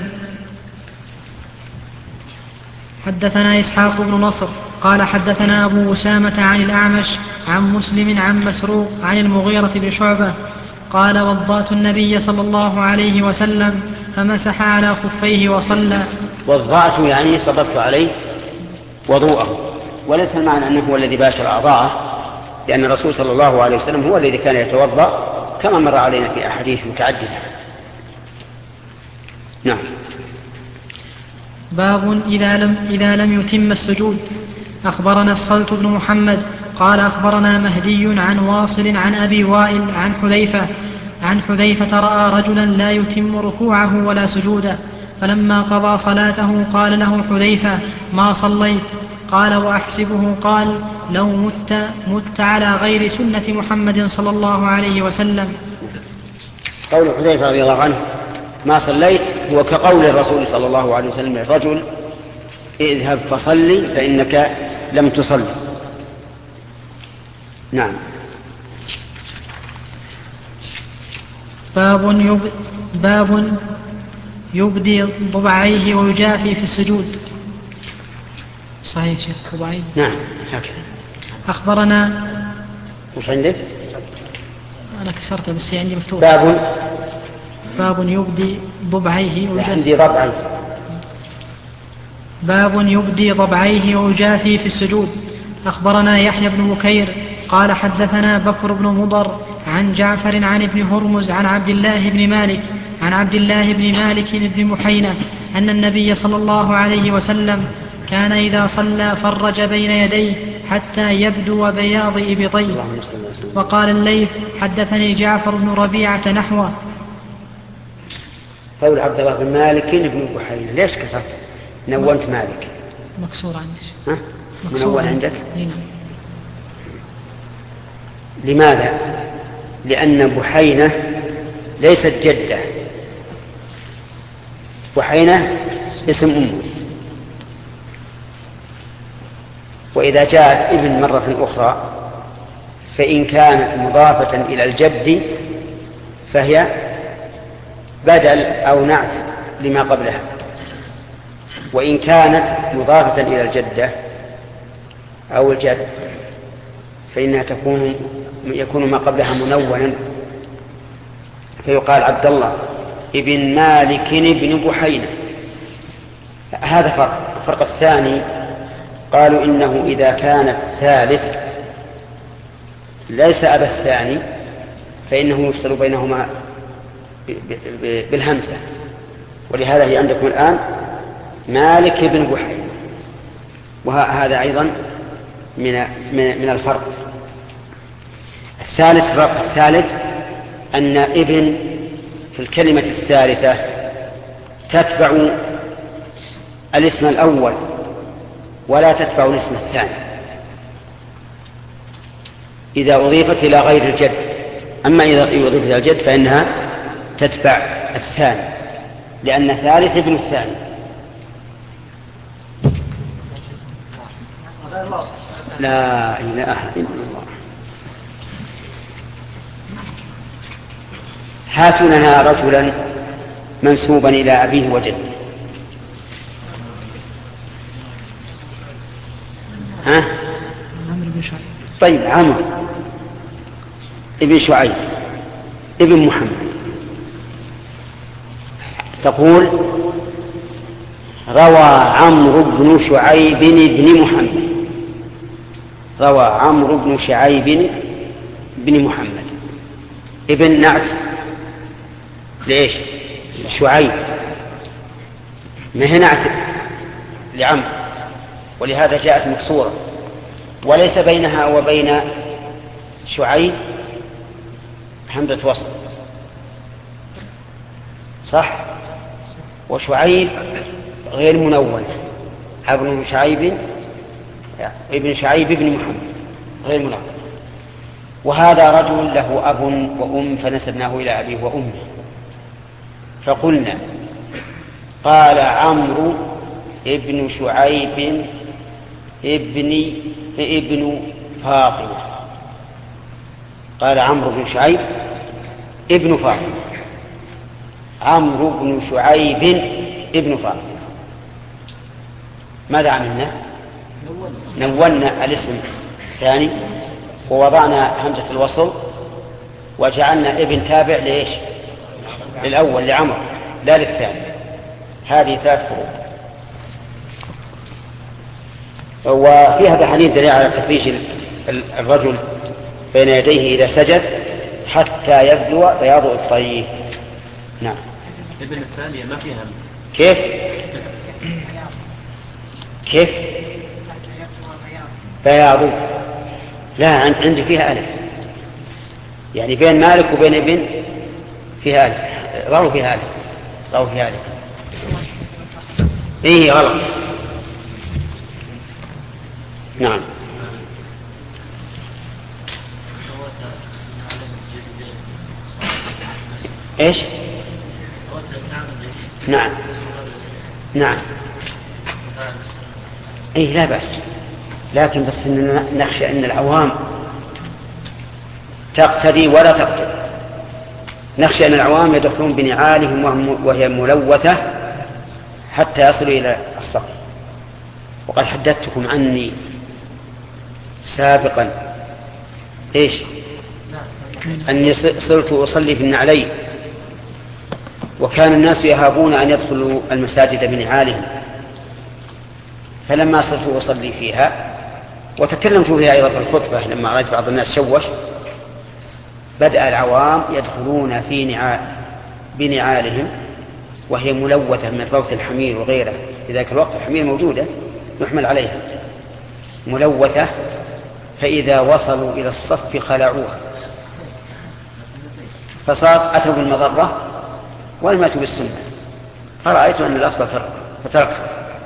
حدثنا إسحاق بن نصر قال حدثنا أبو أسامة عن الأعمش عن مسلم عن مسروق عن المغيرة بن شعبة قال وضأت النبي صلى الله عليه وسلم فمسح على خفيه وصلى. وضأت يعني صببت عليه وضوءه، وليس المعنى أنه هو الذي باشر أعضاءه، لأن الرسول صلى الله عليه وسلم هو الذي كان يتوضأ كما مر علينا في أحاديث متعددة. نعم. باب إذا لم, إذا لم يتم السجود. أخبرنا الصلت بن محمد قال أخبرنا مهدي عن واصل عن أبي وائل عن حذيفة عن حذيفة رأى رجلا لا يتم ركوعه ولا سجوده، فلما قضى صلاته قال له حذيفة ما صليت؟ قال وأحسبه قال لو مت, مت على غير سنة محمد صلى الله عليه وسلم. قول حذيفة رضي الله عنه ما صليت هو كقول الرسول صلى الله عليه وسلم للرجل اذهب فصلي فإنك لم تصلي. نعم. باب, يب... باب يبدي ضبعيه ويجافي في السجود. صحيح شيخ ضبعيه؟ نعم هكذا. أخبرنا. وش عندك؟ أنا كسرته بس عندي مفتوح. باب باب يبدي ضبعيه ويجافي. عندي ضبعي. باب يبدي ضبعيه ويجافي في السجود. أخبرنا يحيى بن بكير قال حدثنا بكر بن مضر عن جعفر عن ابن هرمز عن عبد الله بن مالك عن عبد الله بن مالك بن محينة أن النبي صلى الله عليه وسلم كان إذا صلى فرج بين يديه حتى يبدو بياض إبطيه. وقال الليث حدثني جعفر بن ربيعة نحوه. قول عبد الله بن مالك بن محينة ليش كسرت؟ نونت مالك. مكسور عندك. ها؟ منون عندك؟ نعم. لماذا؟ لأن بحينة ليست جدة، بحينة اسم أمه، وإذا جاءت ابن مرة أخرى فإن كانت مضافة إلى الجد فهي بدل أو نعت لما قبلها، وإن كانت مضافة إلى الجدة أو الجد فإنها تكون يكون ما قبلها منونا، فيقال عبد الله ابن مالك بن بحينة. هذا فرق. الفرق الثاني قالوا إنه إذا كانت ثالث ليس أبا الثاني فإنه يفصل بينهما بالهمزة، ولهذا هي عندكم الآن مالك بن بحينة، وهذا أيضا من من الفرق. الثالث الفرق الثالث أن ابن في الكلمة الثالثة تتبع الاسم الأول ولا تتبع الاسم الثاني إذا أضيفت إلى غير الجد، أما إذا أضيفت إلى الجد فإنها تتبع الثاني لأن ثالث ابن الثاني. لا إله إلا الله. هاتوا لنا رجلا منسوبا إلى أبيه وجده. ها؟ طيب عمرو ابن شعيب ابن محمد. تقول روى عمرو بن شعيب بن محمد، روى عمرو بن شعيب بن محمد. ابن نعت ليش؟ شعيب، ما هي نعت لعمرو، ولهذا جاءت مكسورة، وليس بينها وبين شعيب همزة وصل، صح؟ وشعيب غير منون، ابن شعيب ابن شعيب ابن محمد غير منون. وهذا رجل له أب وأم فنسبناه إلى أبيه وأمه، فقلنا قال عمرو ابن شعيب ابن ابن فاطمة، قال عمرو بن شعيب ابن فاطمة، عمرو بن شعيب ابن فاطمة. ماذا عملنا؟ نونا الاسم الثاني ووضعنا همزة الوصل وجعلنا ابن تابع لإيش؟ للأول لعمرو لا للثاني. هذه ثلاث فروق. وفي هذا حديث دليل على تفريج الرجل بين يديه إذا سجد حتى يبدو بياض إبطيه. نعم. ابن الثانية ما فيها كيف؟ كيف؟ بياض. لا عندي فيها ألف، يعني بين مالك وبين ابن فيها ألف، ضعوا فيها ألف، ضعوا فيها ألف. إيه غلط. نعم. ايش؟ نعم نعم اي لا بأس، لكن بس إننا نخشى ان العوام تقتدي ولا تقتدي. نخشى ان العوام يدخلون بنعالهم وهي ملوثة حتى يصلوا الى السقف. وقد حدثتكم عني سابقا ايش اني صرت اصلي في النعلين، وكان الناس يهابون أن يدخلوا المساجد بنعالهم، فلما صرت أصلي فيها وتكلمت فيها أيضا في الخطبة لما رأيت بعض الناس شوش، بدأ العوام يدخلون في نعال بنعالهم وهي ملوثة من روث الحمير وغيره. في ذلك الوقت الحمير موجودة يحمل عليها ملوثة، فإذا وصلوا إلى الصف خلعوها، فصار أتوا بالمضرة ولم يأتوا بالسنة، فرأيت أن الأفضل فتركت.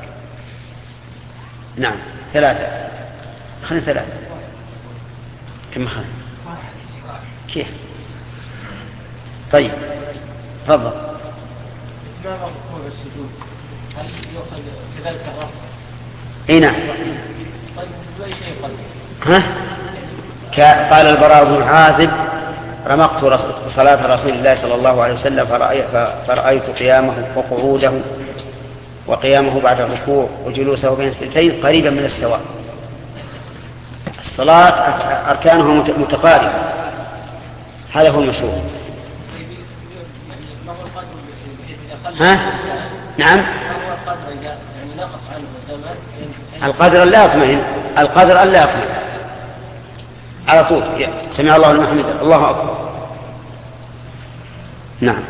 نعم ثلاثة، خلنا ثلاثة. كم خلنا؟ كيف؟ طيب تفضل. إتمام ركوع السجود هل يؤخذ كذلك الرفع؟ اي نعم. طيب بأي شيء قلبي؟ ها؟ قال البراء بن عازب: رمقت صلاة رسول الله صلى الله عليه وسلم فرأيت قيامه وقعوده وقيامه بعد الركوع وجلوسه بين السجدتين قريبا من السواء. الصلاة أركانها متقاربة، هذا هو المشهور. ها؟ نعم. القدر لا يطمئن، القدر لا يطمئن على طول. سمع الله لمن حمده، الله أكبر. نعم.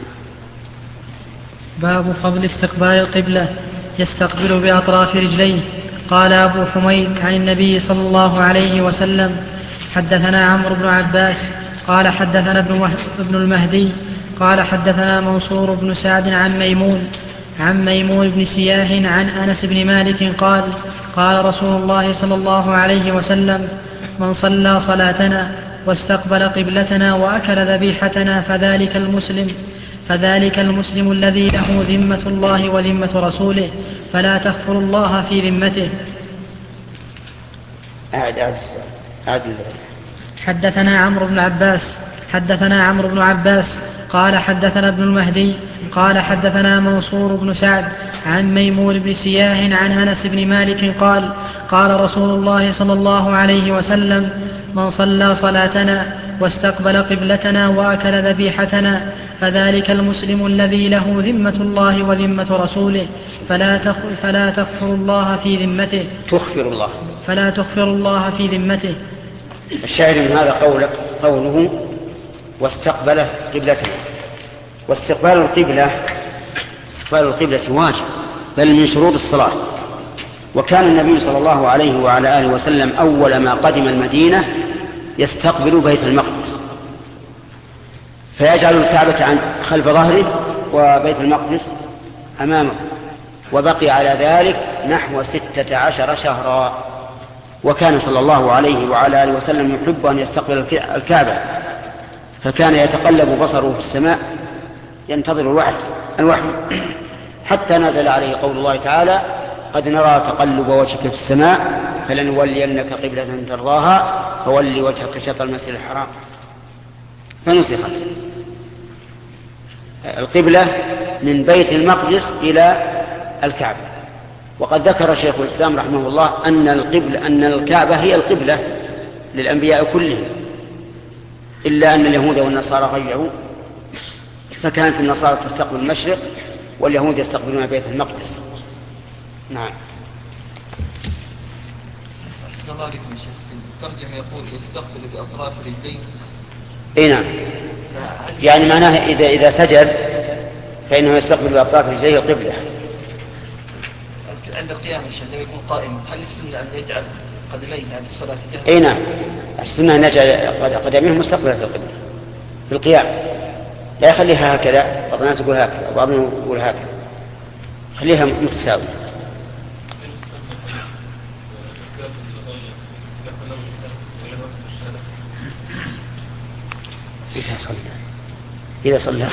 باب فضل استقبال القبلة، يستقبل بأطراف رجليه. قال أبو حميد عن النبي صلى الله عليه وسلم: حدثنا عمرو بن عباس قال حدثنا ابن المهدي قال حدثنا منصور بن سعد عن ميمون عن ميمون بن سياه عن أنس بن مالك قال: قال رسول الله صلى الله عليه وسلم: من صلى صلاتنا واستقبل قبلتنا وأكل ذبيحتنا فذلك المسلم فذلك المسلم الذي له ذمة الله وذمة رسوله فلا تغفر الله في ذمته. أعد أعد أعد حدثنا عمرو بن عباس حدثنا عمرو بن عباس قال حدثنا ابن المهدي قال حدثنا منصور بن سعد عن ميمون بن سياه عن أنس بن مالك قال: قال رسول الله صلى الله عليه وسلم: من صلى صلاتنا واستقبل قبلتنا وأكل ذبيحتنا فذلك المسلم الذي له ذمة الله وذمة رسوله فلا فلا تغفر الله في ذمته تغفر الله فلا تغفر الله في ذمته. الشاهد من هذا قولك قوله واستقبل قبلتنا. واستقبال القبلة استقبال القبلة واجب بل من شروط الصلاة. وكان النبي صلى الله عليه وعلى آله وسلم أول ما قدم المدينة يستقبل بيت المقدس، فيجعل الكعبة عن خلف ظهره وبيت المقدس أمامه، وبقي على ذلك نحو ستة عشر شهرا. وكان صلى الله عليه وعلى آله وسلم يحب أن يستقبل الكعبة، فكان يتقلب بصره في السماء ينتظر الوحي الوحي حتى نزل عليه قول الله تعالى: قد نرى تقلب وجهك في السماء فلنولينك قبلة ترضاها فولي وجهك شطر المسجد الحرام. فنسخت القبلة من بيت المقدس إلى الكعبة. وقد ذكر شيخ الإسلام رحمه الله أن القبلة أن الكعبة هي القبلة للأنبياء كلهم، إلا أن اليهود والنصارى غيروا، فكانت النصارى تستقبل المشرق واليهود يستقبلون بيت المقدس. نعم. أحسن الله عليكم يا شيخ. الترجمة يقول يستقبل بأطراف اليدين. اي نعم، يعني معناه إذا إذا سجد فإنه يستقبل بأطراف رجليه القبلة. عند القيام الشيخ يكون قائما، هل السنة أن يجعل قدميه عند الصلاة جهة؟ اي نعم، السنة أن يجعل قدميه مستقبلة في القبلة في القيام، لا يخليها هكذا. بعض الناس يقول هكذا وبعضهم يقول هكذا، خليها متساوية. إذا صلى إذا صلى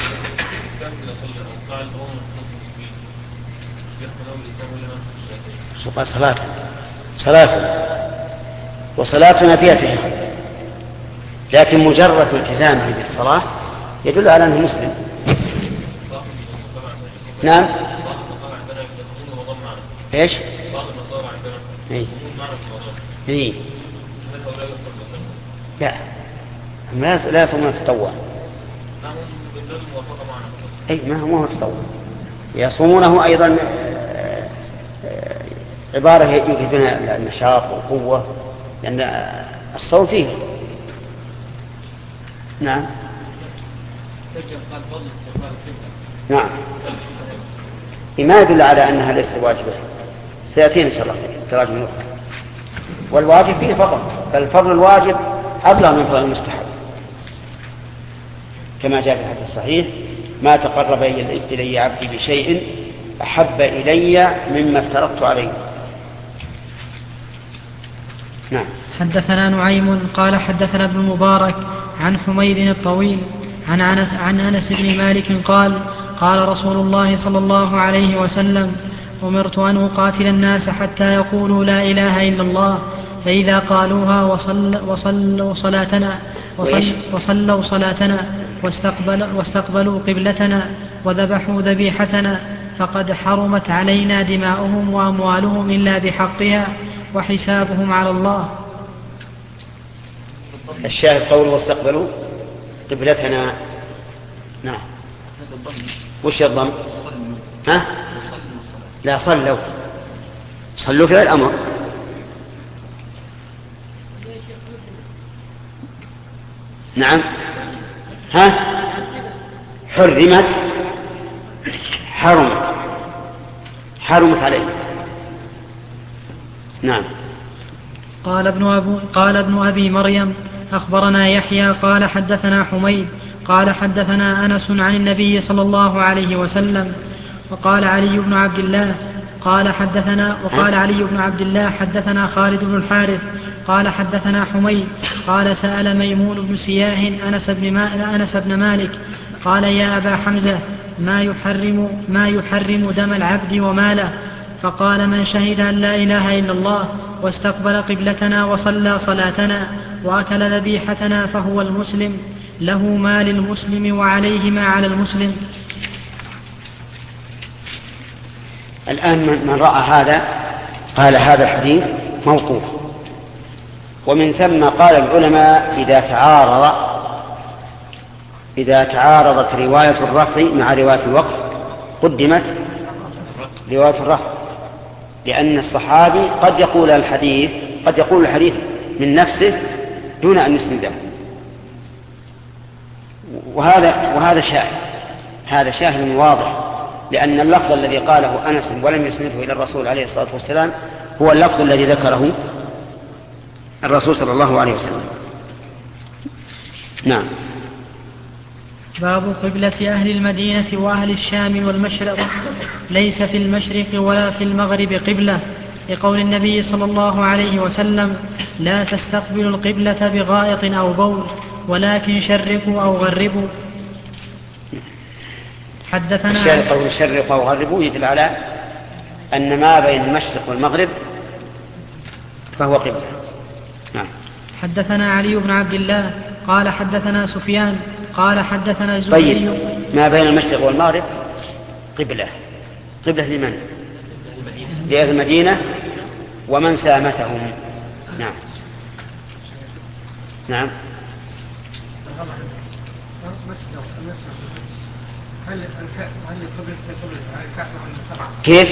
قال صلاة صلاة وصلاتنا فيها تشهد، لكن مجرد التزامه بالصلاة يدل على أنه مسلم. نعم. ايش؟ اي اي لا لا يصومون التطوع. اي ما هو تطوع، يصومونه ايضا عبارة يفيدون النشاط والقوة، لأن الصوم فيه. نعم نعم ما يدل على أنها ليست واجبة، سيأتينا إن شاء الله تراجم نقطة. والواجب فيه فضل، بل الفضل الواجب أبلغ من فضل المستحب، كما جاء في الحديث الصحيح: ما تقرب إلي عبدي بشيء أحب إلي مما افترضت عليه. نعم. حدثنا نعيم قال حدثنا ابن المبارك عن حميد الطويل عن أنس, عن أنس بن مالك قال: قال رسول الله صلى الله عليه وسلم: أمرت أن أقاتل الناس حتى يقولوا لا إله إلا الله، فإذا قالوها وصل وصلوا صلاتنا وصل وصلوا صلاتنا واستقبل واستقبلوا قبلتنا وذبحوا ذبيحتنا فقد حرمت علينا دماؤهم وأموالهم إلا بحقها وحسابهم على الله. الشاهد قول واستقبلوا قبلتنا. نعم. وش الضم؟ ها؟ لا صلوا صلوا في الأمر. نعم. ها؟ حرمت حرمت حرمت عليه. نعم. قال ابن, أبو قال ابن أبي مريم: أخبرنا يحيى قال حدثنا حميد قال حدثنا أنس عن النبي صلى الله عليه وسلم. وقال علي بن عبد الله قال حدثنا وقال علي بن عبد الله حدثنا خالد بن الحارث قال حدثنا حميد قال: سأل ميمون بن سياه أنس بن, ما أنس بن مالك قال: يا أبا حمزة، ما يحرم, ما يحرم دم العبد وماله؟ فقال: من شهد أن لا إله إلا الله واستقبل قبلتنا وصلى صلاتنا وأكل ذبيحتنا فهو المسلم، له ما للمسلم وعليه ما على المسلم. الآن من رأى هذا قال هذا الحديث موقوف، ومن ثم قال العلماء إذا تعارض إذا تعارضت رواية الرفع مع رواية الوقف قدمت رواية الرفع، لأن الصحابي قد يقول الحديث قد يقول الحديث من نفسه دون أن يسنده، وهذا وهذا شاهد هذا شاهد واضح، لأن اللفظ الذي قاله أنس ولم يسنده إلى الرسول عليه الصلاة والسلام هو اللفظ الذي ذكره الرسول صلى الله عليه وسلم. نعم. باب قبلة أهل المدينة وأهل الشام والمشرق: ليس في المشرق ولا في المغرب قبلة، لقول النبي صلى الله عليه وسلم: لا تستقبلوا القبلة بغائط أو بول، ولكن شرقوا أو غربوا. حدثنا الشارق أو شرقوا أو غربوا يدل على أن ما بين المشرق والمغرب فهو قبلة. نعم. حدثنا علي بن عبد الله قال حدثنا سفيان قال حدثنا الزهري. طيب، ما بين المشرق والمغرب قبلة قبلة لمن؟ لأهل المدينة ومن سامتهم. نعم. نعم. كيف؟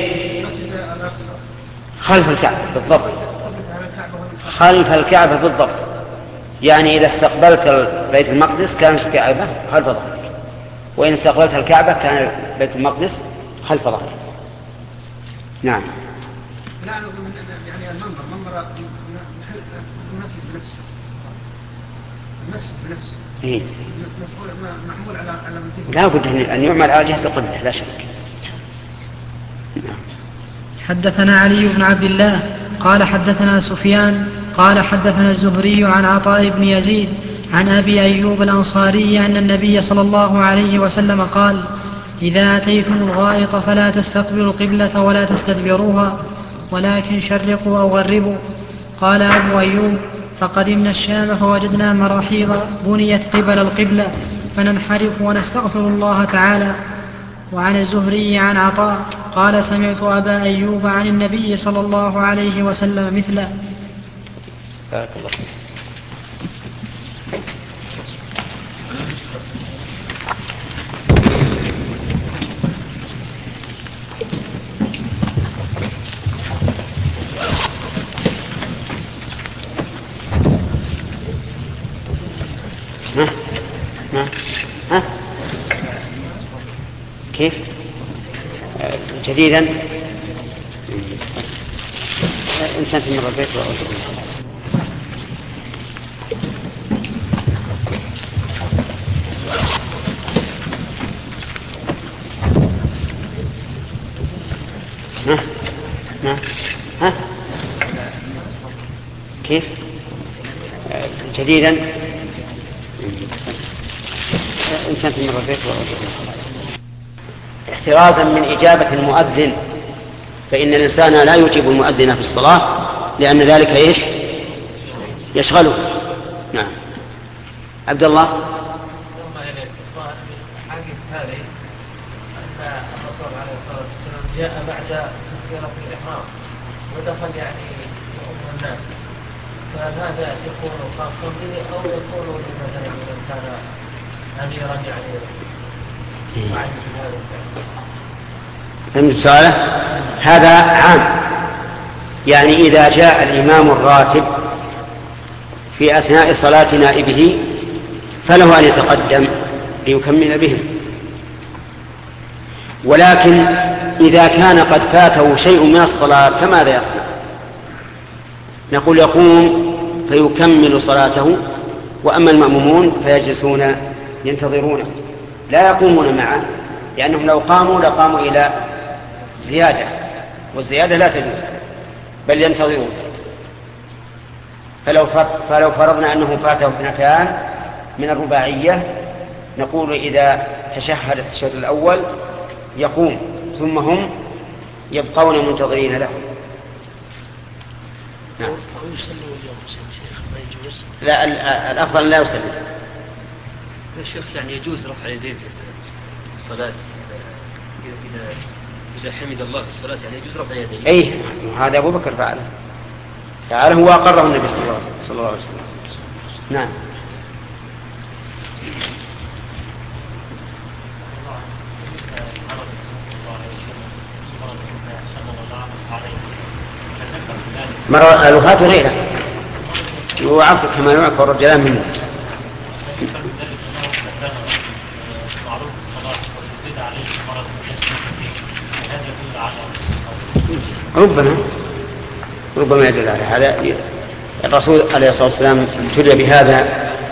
خلف الكعبة بالضبط، خلف الكعبة بالضبط، يعني إذا استقبلت بيت المقدس كانت الكعبة خلف ظهرك، وإن استقبلت الكعبة كان بيت المقدس خلف ظهرك. نعم. لا يعني المنبر منبر المسجد بنفسه المسجد بنفسه إيه؟ معمول على على لا بد أن يعمل على جهة القبلة لا شك. نعم. حدثنا علي بن عبد الله قال حدثنا سفيان قال حدثنا الزهري عن عطاء بن يزيد عن أبي أيوب الأنصاري أن النبي صلى الله عليه وسلم قال: إذا أتيتم الغائط فلا تستقبلوا القبلة ولا تستدبروها ولكن شرقوا أو غربوا. قال أبو أيوب: فقدمنا الشام فوجدنا مراحيض بنيت قبل القبلة فننحرف ونستغفر الله تعالى. وعن الزهري عن عطاء قال: سمعت أبا أيوب عن النبي صلى الله عليه وسلم مثله. بارك الله. ها ها ها كيف جديدا إنسان في مرة البيت ها ها ها كيف جديدا إنسان في مرة البيت احترازا من إجابة المؤذن، فإن الإنسان لا يجيب المؤذن في الصلاة لأن ذلك إيش يشغله. نعم. عبد الله. هذه أن الرسول عليه الصلاة والسلام جاء بعد تكبيرة الإحرام ودخل يعني يؤم الناس، فهذا يكون خاصا به أو يكون مثلا إذا كان أميرا يعني وعين هذا فهمت سؤاله؟ هذا عام، يعني إذا جاء الإمام الراتب في أثناء صلاة نائبه فله أن يتقدم ليكمل بهم، ولكن إذا كان قد فاته شيء من الصلاة فماذا يصنع؟ نقول يقوم فيكمل صلاته، وأما المأمومون فيجلسون ينتظرونه لا يقومون معه، لأنهم لو قاموا لقاموا إلى زيادة، والزيادة لا تجوز بل ينتظرون. فلو فلو فرضنا أنه فاته اثنتان من الرباعية نقول إذا تشهد التشهد الأول يقوم ثم هم يبقون منتظرين له. نعم. لا الأفضل لا يسلم. يا شيخ يعني يجوز رفع يديه في الصلاة إذا إذا حمد الله في الصلاة، يعني يجوز رفع يديه. أي هذا أبو بكر فعله فعله هو أقره النبي صلى الله عليه وسلم. نعم. مرة الوفاة غيره يعفو كما يعفو الرجلان منه. ربما ربما يدل على هذا. الرسول عليه الصلاة والسلام ابتلي بهذا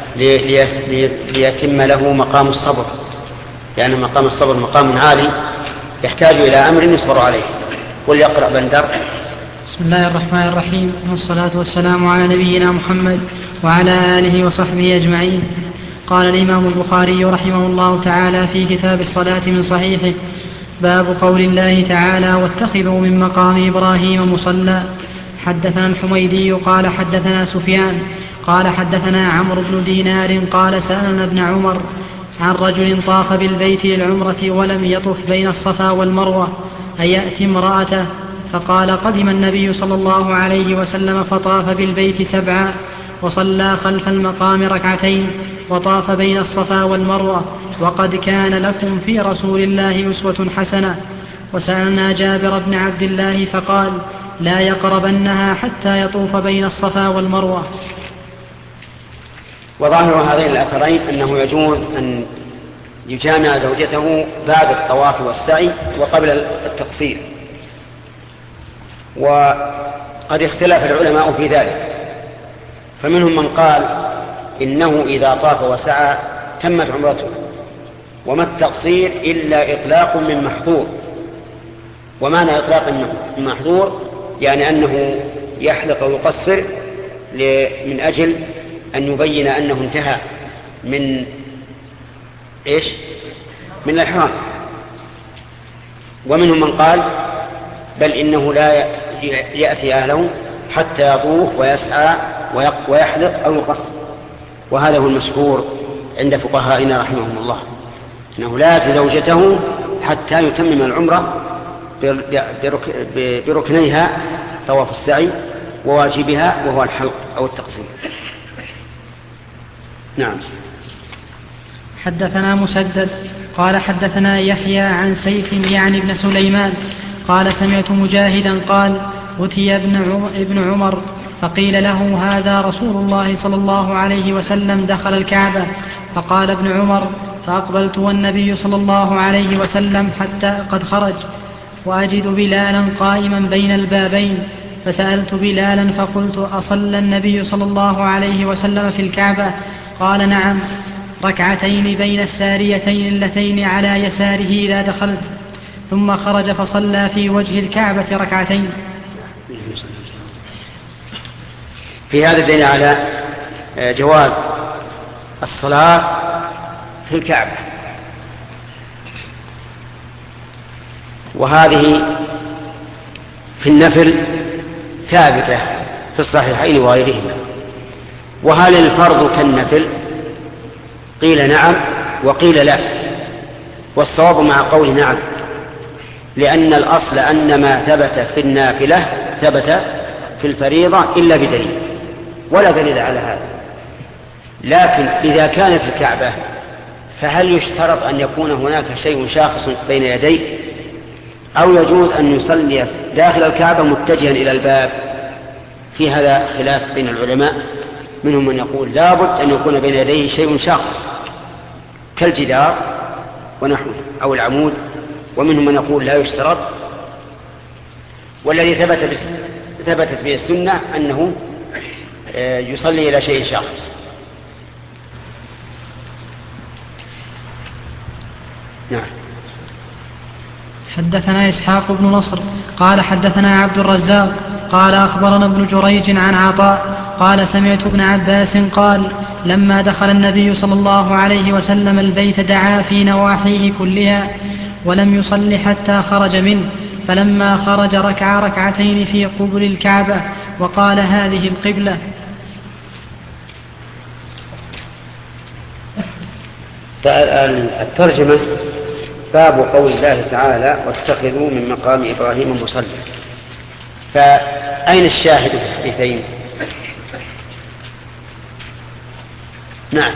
ليتم له مقام الصبر، لأن مقام الصبر مقام عالي يحتاج إلى أمر يصبر عليه. وليقرأ بندر. بسم الله الرحمن الرحيم، والصلاة والسلام على نبينا محمد وعلى آله وصحبه أجمعين. قال الإمام البخاري رحمه الله تعالى في كتاب الصلاة من صحيحه: باب قول الله تعالى: واتخذوا من مقام إبراهيم مصلى. حدثنا الحميدي قال حدثنا سفيان قال حدثنا عمرو بن دينار قال سألنا ابن عمر عن رجل طاف بالبيت للعمرة ولم يطف بين الصفا والمروة أيأتي امرأته؟ فقال: قدم النبي صلى الله عليه وسلم فطاف بالبيت سبعا وصلى خلف المقام ركعتين وطاف بين الصفا والمروة، وقد كان لكم في رسول الله أسوة حسنة. وسألنا جابر بن عبد الله فقال: لا يقربنها حتى يطوف بين الصفا والمروة. وظاهر هذين الأثرين أنه يجوز أن يجامع زوجته بعد الطواف والسعي وقبل التقصير، وقد اختلف العلماء في ذلك، فمنهم من قال إنه إذا طاف وسعى تمت عمرته، وما التقصير إلا إطلاق من محظور. ومعنى إطلاق من محظور يعني أنه يحلق ويقصر من أجل أن يبين أنه انتهى من إيش؟ من الإحرام. ومنهم من قال بل إنه لا يأتي أهله حتى يطوف ويسعى ويحلق أو يقصر، وهذا هو المشهور عند فقهائنا رحمهم الله، أنه لا يأتي زوجته حتى يتمم العمرة بركنيها طواف السعي وواجبها وهو الحلق أو التقصير. نعم. حدثنا مسدد قال حدثنا يحيى عن سيف يعني ابن سليمان قال سمعت مجاهدا قال أتي ابن عمر فقيل له هذا رسول الله صلى الله عليه وسلم دخل الكعبة، فقال ابن عمر فأقبلت والنبي صلى الله عليه وسلم حتى قد خرج وأجد بلالا قائما بين البابين، فسألت بلالا فقلت أصلى النبي صلى الله عليه وسلم في الكعبة؟ قال نعم، ركعتين بين الساريتين اللتين على يساره إذا دخلت، ثم خرج فصلى في وجه الكعبة ركعتين. في هذا الدليل على جواز الصلاة في الكعبة، وهذه في النفل ثابتة في الصحيحين وغيرهما. وهل الفرض كالنفل؟ قيل نعم وقيل لا، والصواب مع قول نعم، لأن الأصل أن ما ثبت في النافلة ثبت في الفريضة إلا بدليل، ولا دليل على هذا. لكن إذا كان في الكعبة فهل يشترط أن يكون هناك شيء شاخص بين يديه، أو يجوز أن يصلي داخل الكعبة متجها إلى الباب؟ في هذا خلاف بين العلماء، منهم من يقول لابد أن يكون بين يديه شيء شاخص كالجدار ونحوه أو العمود، ومنهم من يقول لا يشترط. والذي ثبت بس ثبتت به السنة أنه يصلي إلى شيء شاخص. نعم. حدثنا إسحاق بن نصر قال حدثنا عبد الرزاق قال أخبرنا ابن جريج عن عطاء قال سمعت ابن عباس قال لما دخل النبي صلى الله عليه وسلم البيت دعا في نواحيه كلها ولم يصل حتى خرج منه، فلما خرج ركع ركعتين في قبل الكعبة وقال هذه القبلة. الترجمة باب قول الله تعالى واتخذوا من مقام إبراهيم مصلى. فأين الشاهد في الحديثين؟ نعم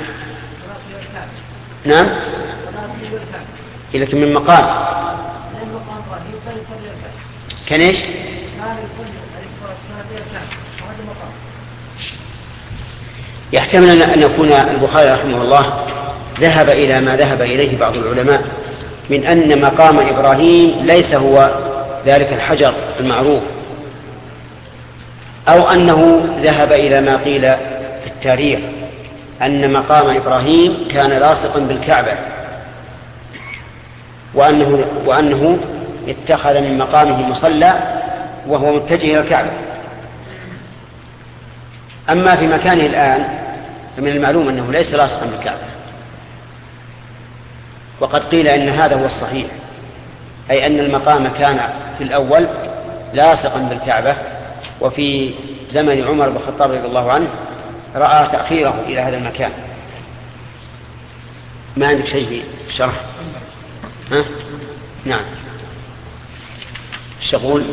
نعم لكن من مقام كان ايش؟ يحتمل أن يكون البخاري رحمه الله ذهب إلى ما ذهب إليه بعض العلماء من أن مقام إبراهيم ليس هو ذلك الحجر المعروف، أو أنه ذهب إلى ما قيل في التاريخ أن مقام إبراهيم كان لاصقا بالكعبة، وأنه, وأنه اتخذ من مقامه مصلى وهو متجه إلى الكعبة. أما في مكانه الآن فمن المعلوم أنه ليس لاصقا بالكعبة، وقد قيل إن هذا هو الصحيح، أي أن المقام كان في الأول لاصقا بالكعبة، وفي زمن عمر بن الخطاب رضي الله عنه رأى تأخيره إلى هذا المكان. ما عندك شيء في الشرح؟ ها؟ نعم. الشغول.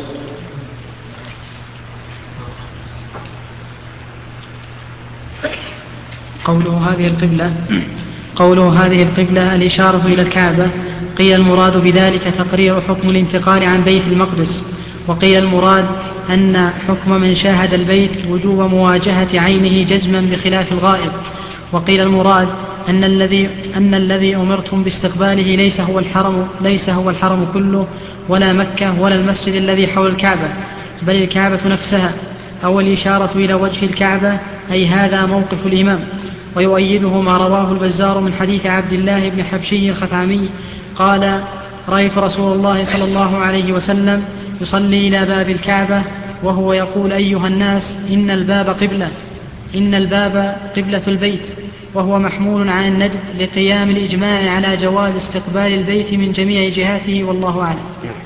قوله هذه القبلة قوله هذه القبلة الإشارة إلى الكعبة، قيل المراد بذلك تقرير حكم الانتقال عن بيت المقدس، وقيل المراد أن حكم من شاهد البيت وجوب مواجهة عينه جزما بخلاف الغائب، وقيل المراد أن الذي أن الذي أمرتم باستقباله ليس هو الحرم ليس هو الحرم كله، ولا مكة ولا المسجد الذي حول الكعبة، بل الكعبة نفسها، أو الإشارة إلى وجه الكعبة، أي هذا موقف الإمام. ويؤيده ما رواه البزار من حديث عبد الله بن حبشي الخثعمي قال رأيت رسول الله صلى الله عليه وسلم يصلي إلى باب الكعبة وهو يقول أيها الناس إن الباب قبلة. إن الباب قبلة البيت، وهو محمول عن الندب لقيام الإجماع على جواز استقبال البيت من جميع جهاته، والله أعلم.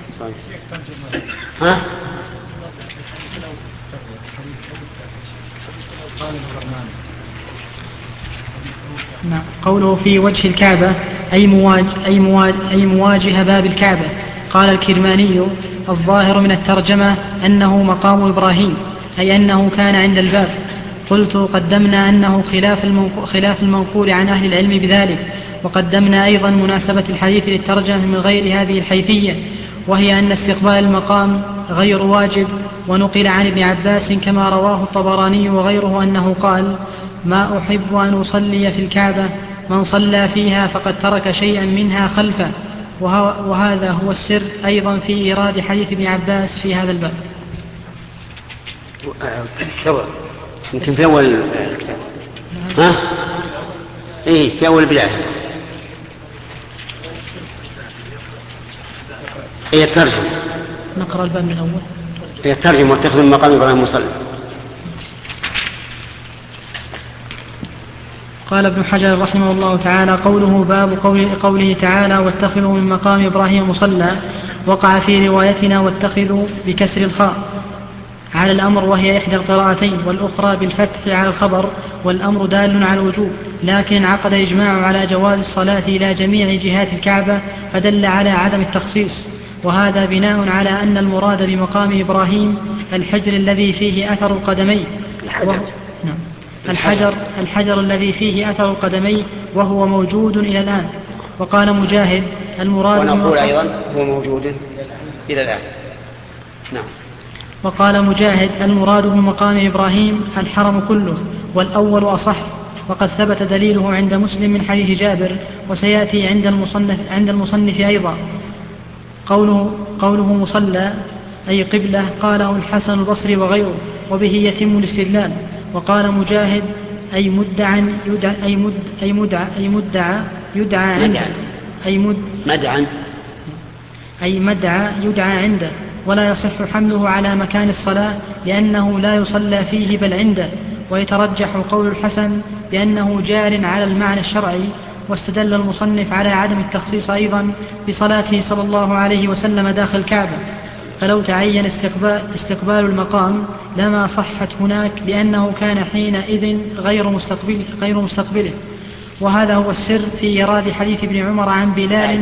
ها؟ نعم. قوله في وجه الكعبة أي مواجه, أي مواجه, أي مواجه باب الكعبة. قال الكرماني: الظاهر من الترجمة أنه مقام إبراهيم، أي أنه كان عند الباب. قلت: قدمنا أنه خلاف المنقول, خلاف المنقول عن أهل العلم بذلك، وقدمنا أيضا مناسبة الحديث للترجمة من غير هذه الحيثية، وهي أن استقبال المقام غير واجب. ونقل عن ابن عباس كما رواه الطبراني وغيره أنه قال: ما أحب أن أصلي في الكعبة، من صلى فيها فقد ترك شيئا منها خلفه. وهذا هو السر أيضا في إيراد حديث ابن عباس في هذا الباب. يمكن في أول الكتاب. ها؟ إيه في أول البداية. هي الترجمة. نقرأ الباب من الأول. هي الترجمة: واتخذ من مقام إبراهيم مصلى. قال ابن حجر رحمه الله تعالى: قوله باب قوله, قوله تعالى: واتخذوا من مقام إبراهيم مصلى، وقع في روايتنا واتخذوا بكسر الخاء على الأمر، وهي إحدى القراءتين، والأخرى بالفتح على الخبر، والأمر دال على الوجوب، لكن عقد إجماع على جواز الصلاة إلى جميع جهات الكعبة فدل على عدم التخصيص. وهذا بناء على أن المراد بمقام إبراهيم الحجر الذي فيه أثر القدمين. الحجر. نعم. الحجر الحجر الذي فيه أثر القدمين، وهو موجود إلى الآن. وقال مجاهد: المراد ونقول أيضا هو موجود إلى الآن. نعم. وقال مجاهد: المراد بمقام إبراهيم الحرم كله، والأول أصح، وقد ثبت دليله عند مسلم من حديث جابر، وسيأتي عند المصنف, عند المصنف أيضا. قوله, قوله مصلى أي قبلة قاله الحسن البصري وغيره، وبه يتم الاستدلال. وقال مجاهد: أي مدعا يدعى أي مد أي مدعى أي مدعى يدعى عنده أي مد مدعا أي مدعى يدعى عنده، ولا يصح حمله على مكان الصلاة لأنه لا يصلى فيه بل عنده. ويترجح قول الحسن بأنه جار على المعنى الشرعي. واستدل المصنف على عدم التخصيص أيضا بصلاته صلى الله عليه وسلم داخل الكعبة، فلو تعين استقبال, استقبال المقام لما صحت هناك، لأنه كان حينئذ غير مستقبل غير مستقبله. وهذا هو السر في إيراد حديث ابن عمر عن بلال.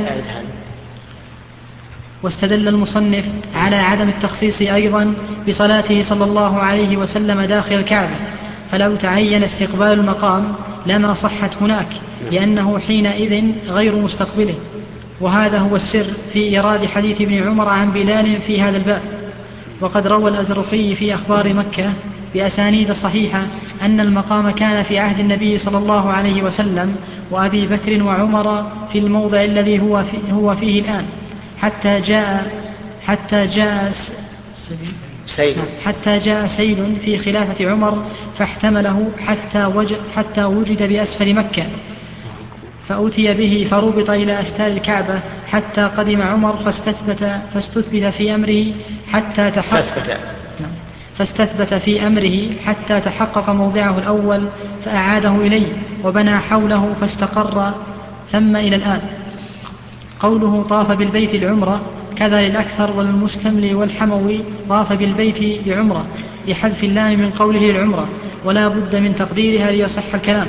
واستدل المصنف على عدم التخصيص أيضا بصلاته صلى الله عليه وسلم داخل الكعبة، فلو تعين استقبال المقام لما صحت هناك، لأنه حينئذ غير مستقبله. وهذا هو السر في إيراد حديث ابن عمر عن بلال في هذا الباب. وقد روى الأزرقي في أخبار مكة بأسانيد صحيحة أن المقام كان في عهد النبي صلى الله عليه وسلم وأبي بكر وعمر في الموضع الذي هو, في هو فيه الآن، حتى جاء حتى جاء سيل حتى جاء سيل في خلافة عمر فاحتمله حتى وجد, حتى وجد بأسفل مكة، فأتي به فربط إلى أستار الكعبة حتى قدم عمر فاستثبت, فاستثبت في أمره حتى تحقق فاستثبت في أمره حتى تحقق موضعه الأول فأعاده إليه وبنى حوله فاستقر ثم إلى الآن. قوله طاف بالبيت العمرة كذا للأكثر والمستملي والحموي طاف بالبيت بعمرة لحذف اللام من قوله العمرة، ولا بد من تقديرها ليصح الكلام.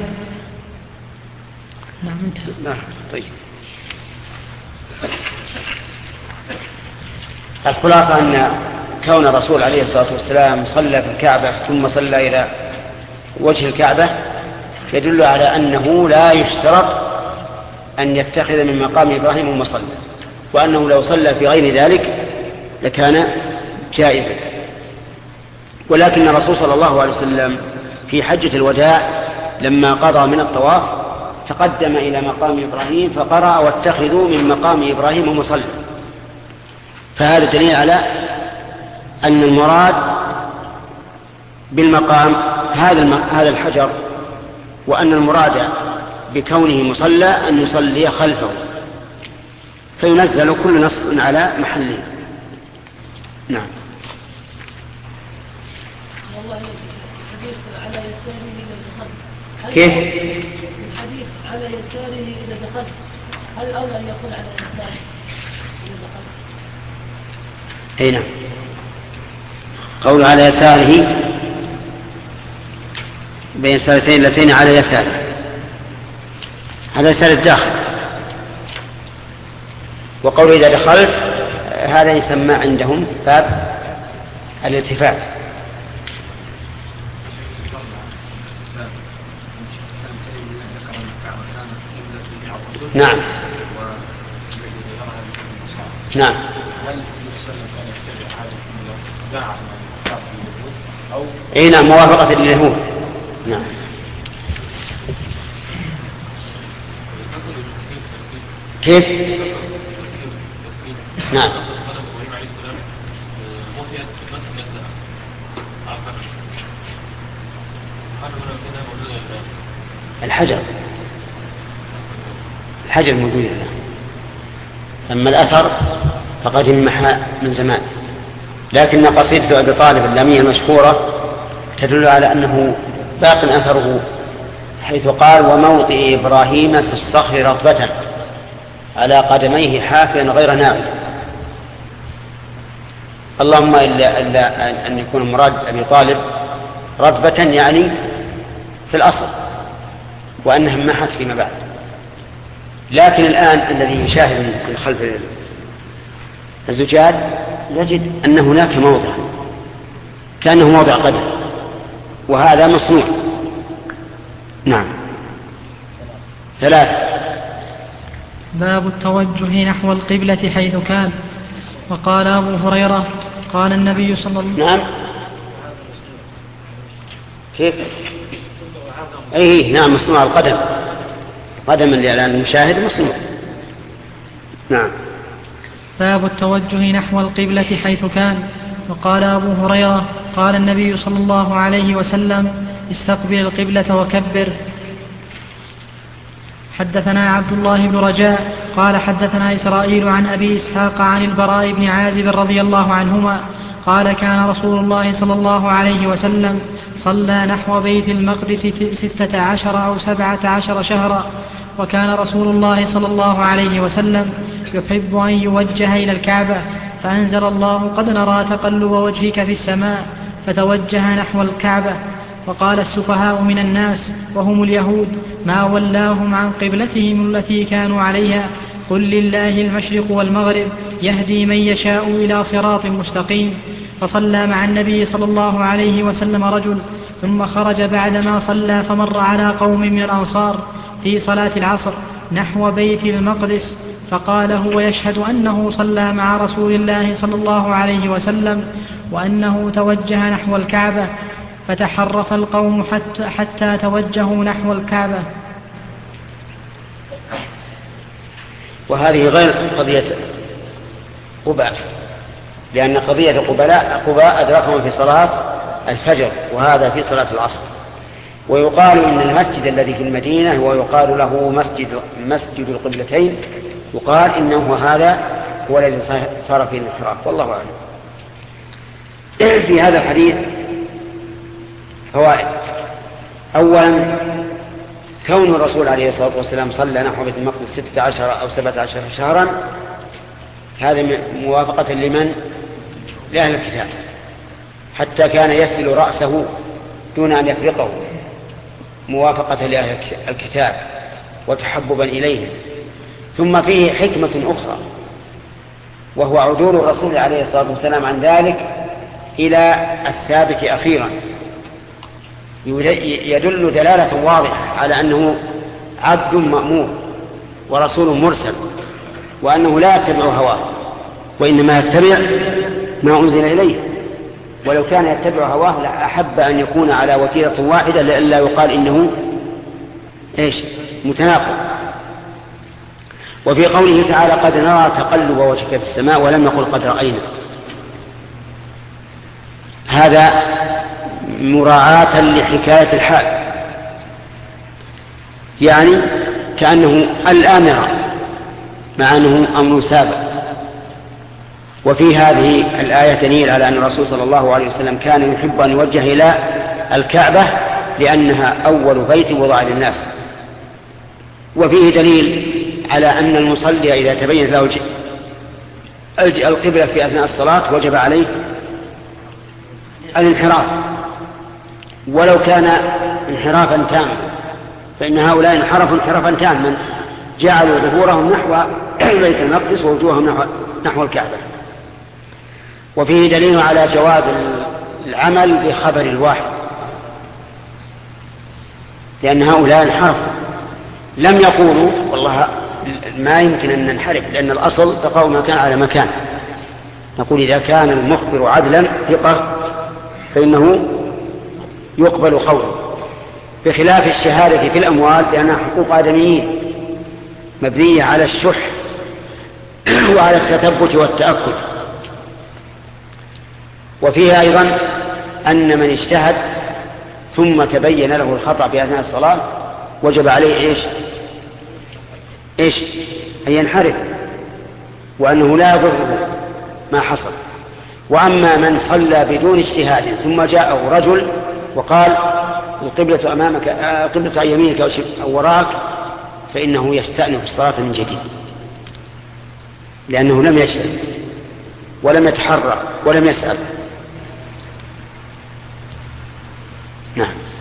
نعم انتهى. نعم طيب. الخلاصة أن كون الرسول عليه الصلاة والسلام صلى في الكعبة ثم صلى إلى وجه الكعبة يدل على أنه لا يشترط أن يتخذ من مقام إبراهيم مصلى، وأنه لو صلى في غير ذلك لكان جائزا. ولكن الرسول صلى الله عليه وسلم في حجة الوداع لما قضى من الطواف تقدم إلى مقام إبراهيم فقرأ واتخذوا من مقام إبراهيم مصلى، فهذا دليل على أن المراد بالمقام هذا هذا الحجر، وأن المراد بكونه مصلى أن يصلي خلفه، فينزل كل نص على محله. نعم. والله الحديث على يساره إذا دخلت. كيف؟ الحديث على يساره إذا دخلت، هل الأولى أن يقول على يساره إذا دخلت؟ أي نعم. قول على يساره بين السارتين اللتين على يساره، هذا يسار الداخل. وقول إذا دخلت هذا يسمى عندهم باب الالتفات. نعم نعم. اي نعم، موافقة لليهود. نعم. كيف؟ نعم. الحجر الحجر موجود الآن، أما الأثر فقد انمحى من زمان. لكن قصيدة أبي طالب اللامية المشهورة تدل على أنه باق أثره، حيث قال: وموطئ إبراهيم في الصخر رطبة على قدميه حافيا غير ناوي. اللهم إلا, إلا أن يكون مراد أبي طالب رطبة يعني في الأصل، وأنها انمحت فيما بعد. لكن الآن الذي يشاهد من خلف الزجاج يجد أن هناك موضع كأنه موضع قدم، وهذا مصنوع. نعم. ثلاثة. باب التوجه نحو القبلة حيث كان. وقال أبو هريرة قال النبي صلى الله عليه وسلم. نعم. كيف؟ أي نعم، مصنوع القدم، قدم اللي على المشاهد مصنوع. نعم. باب التوجه نحو القبلة حيث كان. وقال أبو هريرة قال النبي صلى الله عليه وسلم: استقبل القبلة وكبر. حدثنا عبد الله بن رجاء قال حدثنا إسرائيل عن أبي إسحاق عن البراء بن عازب رضي الله عنهما قال: كان رسول الله صلى الله عليه وسلم صلى نحو بيت المقدس ستة عشر أو سبعة عشر شهرا، وكان رسول الله صلى الله عليه وسلم يحب أن يوجه إلى الكعبة، فأنزل الله: قد نرى تقلب وجهك في السماء، فتوجه نحو الكعبة. وقال السفهاء من الناس وهم اليهود: ما ولاهم عن قبلتهم التي كانوا عليها، قل لله المشرق والمغرب يهدي من يشاء إلى صراط مستقيم. فصلى مع النبي صلى الله عليه وسلم رجل، ثم خرج بعدما صلى فمر على قوم من الأنصار في صلاة العصر نحو بيت المقدس، فقال هو يشهد أنه صلى مع رسول الله صلى الله عليه وسلم وأنه توجه نحو الكعبة، فتحرف القوم حتى, حتى توجهوا نحو الكعبة. وهذه غير قضية قباء، لأن قضية قباء قباء أدركهم في صلاة الفجر، وهذا في صلاة العصر. ويقال إن المسجد الذي في المدينة ويقال له مسجد, مسجد القبلتين، يقال إنه هذا هو الذي صار فيه الانحراف، والله أعلم. في هذا الحديث فوائد. أولا، كون الرسول عليه الصلاة والسلام صلى نحو بيت المقدس ستة عشر أو سبعة عشر شهرا، هذا موافقة لمن؟ لأهل الكتاب، حتى كان يسل رأسه دون أن يفرقه، موافقة لأهل الكتاب وتحببا إليه. ثم فيه حكمة أخرى، وهو عدول الرسول عليه الصلاة والسلام عن ذلك إلى الثابت أخيرا، يدل دلالة واضحة على أنه عبد مأمور ورسول مرسل، وأنه لا يتبع هواه، وإنما يتبع ما أنزل إليه. ولو كان يتبع هواه لأحب أن يكون على وتيرة واحدة لئلا يقال إنه إيش متناقض. وفي قوله تعالى: قد نرى تقلب وجهك في السماء، ولم يقل قد رأينا، هذا مراعاة لحكاية الحال، يعني كأنه الآمرة مع أنه أمر سابق. وفي هذه الآية دليل على أن الرسول صلى الله عليه وسلم كان يحب أن يوجه إلى الكعبة لأنها أول بيت وضع للناس. وفيه دليل على أن المصلي إذا تبين له القبلة في أثناء الصلاة وجب عليه الانحراف، ولو كان انحرافا تاما، فإن هؤلاء انحرفوا انحرافا تاما، جعلوا ظهورهم نحو بيت المقدس ووجوههم نحو, نحو الكعبة. وفيه دليل على جواز العمل بخبر الواحد، لأن هؤلاء انحرفوا، لم يقولوا والله ما يمكن أن ننحرف، لأن الأصل بقاء ما كان على مكان. نقول إذا كان المخبر عدلا ثقة فإنه يقبل قوله، بخلاف الشهادة في الأموال لأنها حقوق آدميين مبنية على الشح وعلى التثبت والتأكد. وفيها أيضا أن من اجتهد ثم تبين له الخطأ في أثناء الصلاة وجب عليه إيش إيش أن ينحرف، وأنه لا يضره ما حصل. وأما من صلى بدون اجتهاد ثم جاءه رجل وقال القبلة أمامك، القبلة عن يمينك أو وراك، فإنه يستأنف الصلاة من جديد، لأنه لم يجتهد ولم يتحرى ولم يسأل. نعم.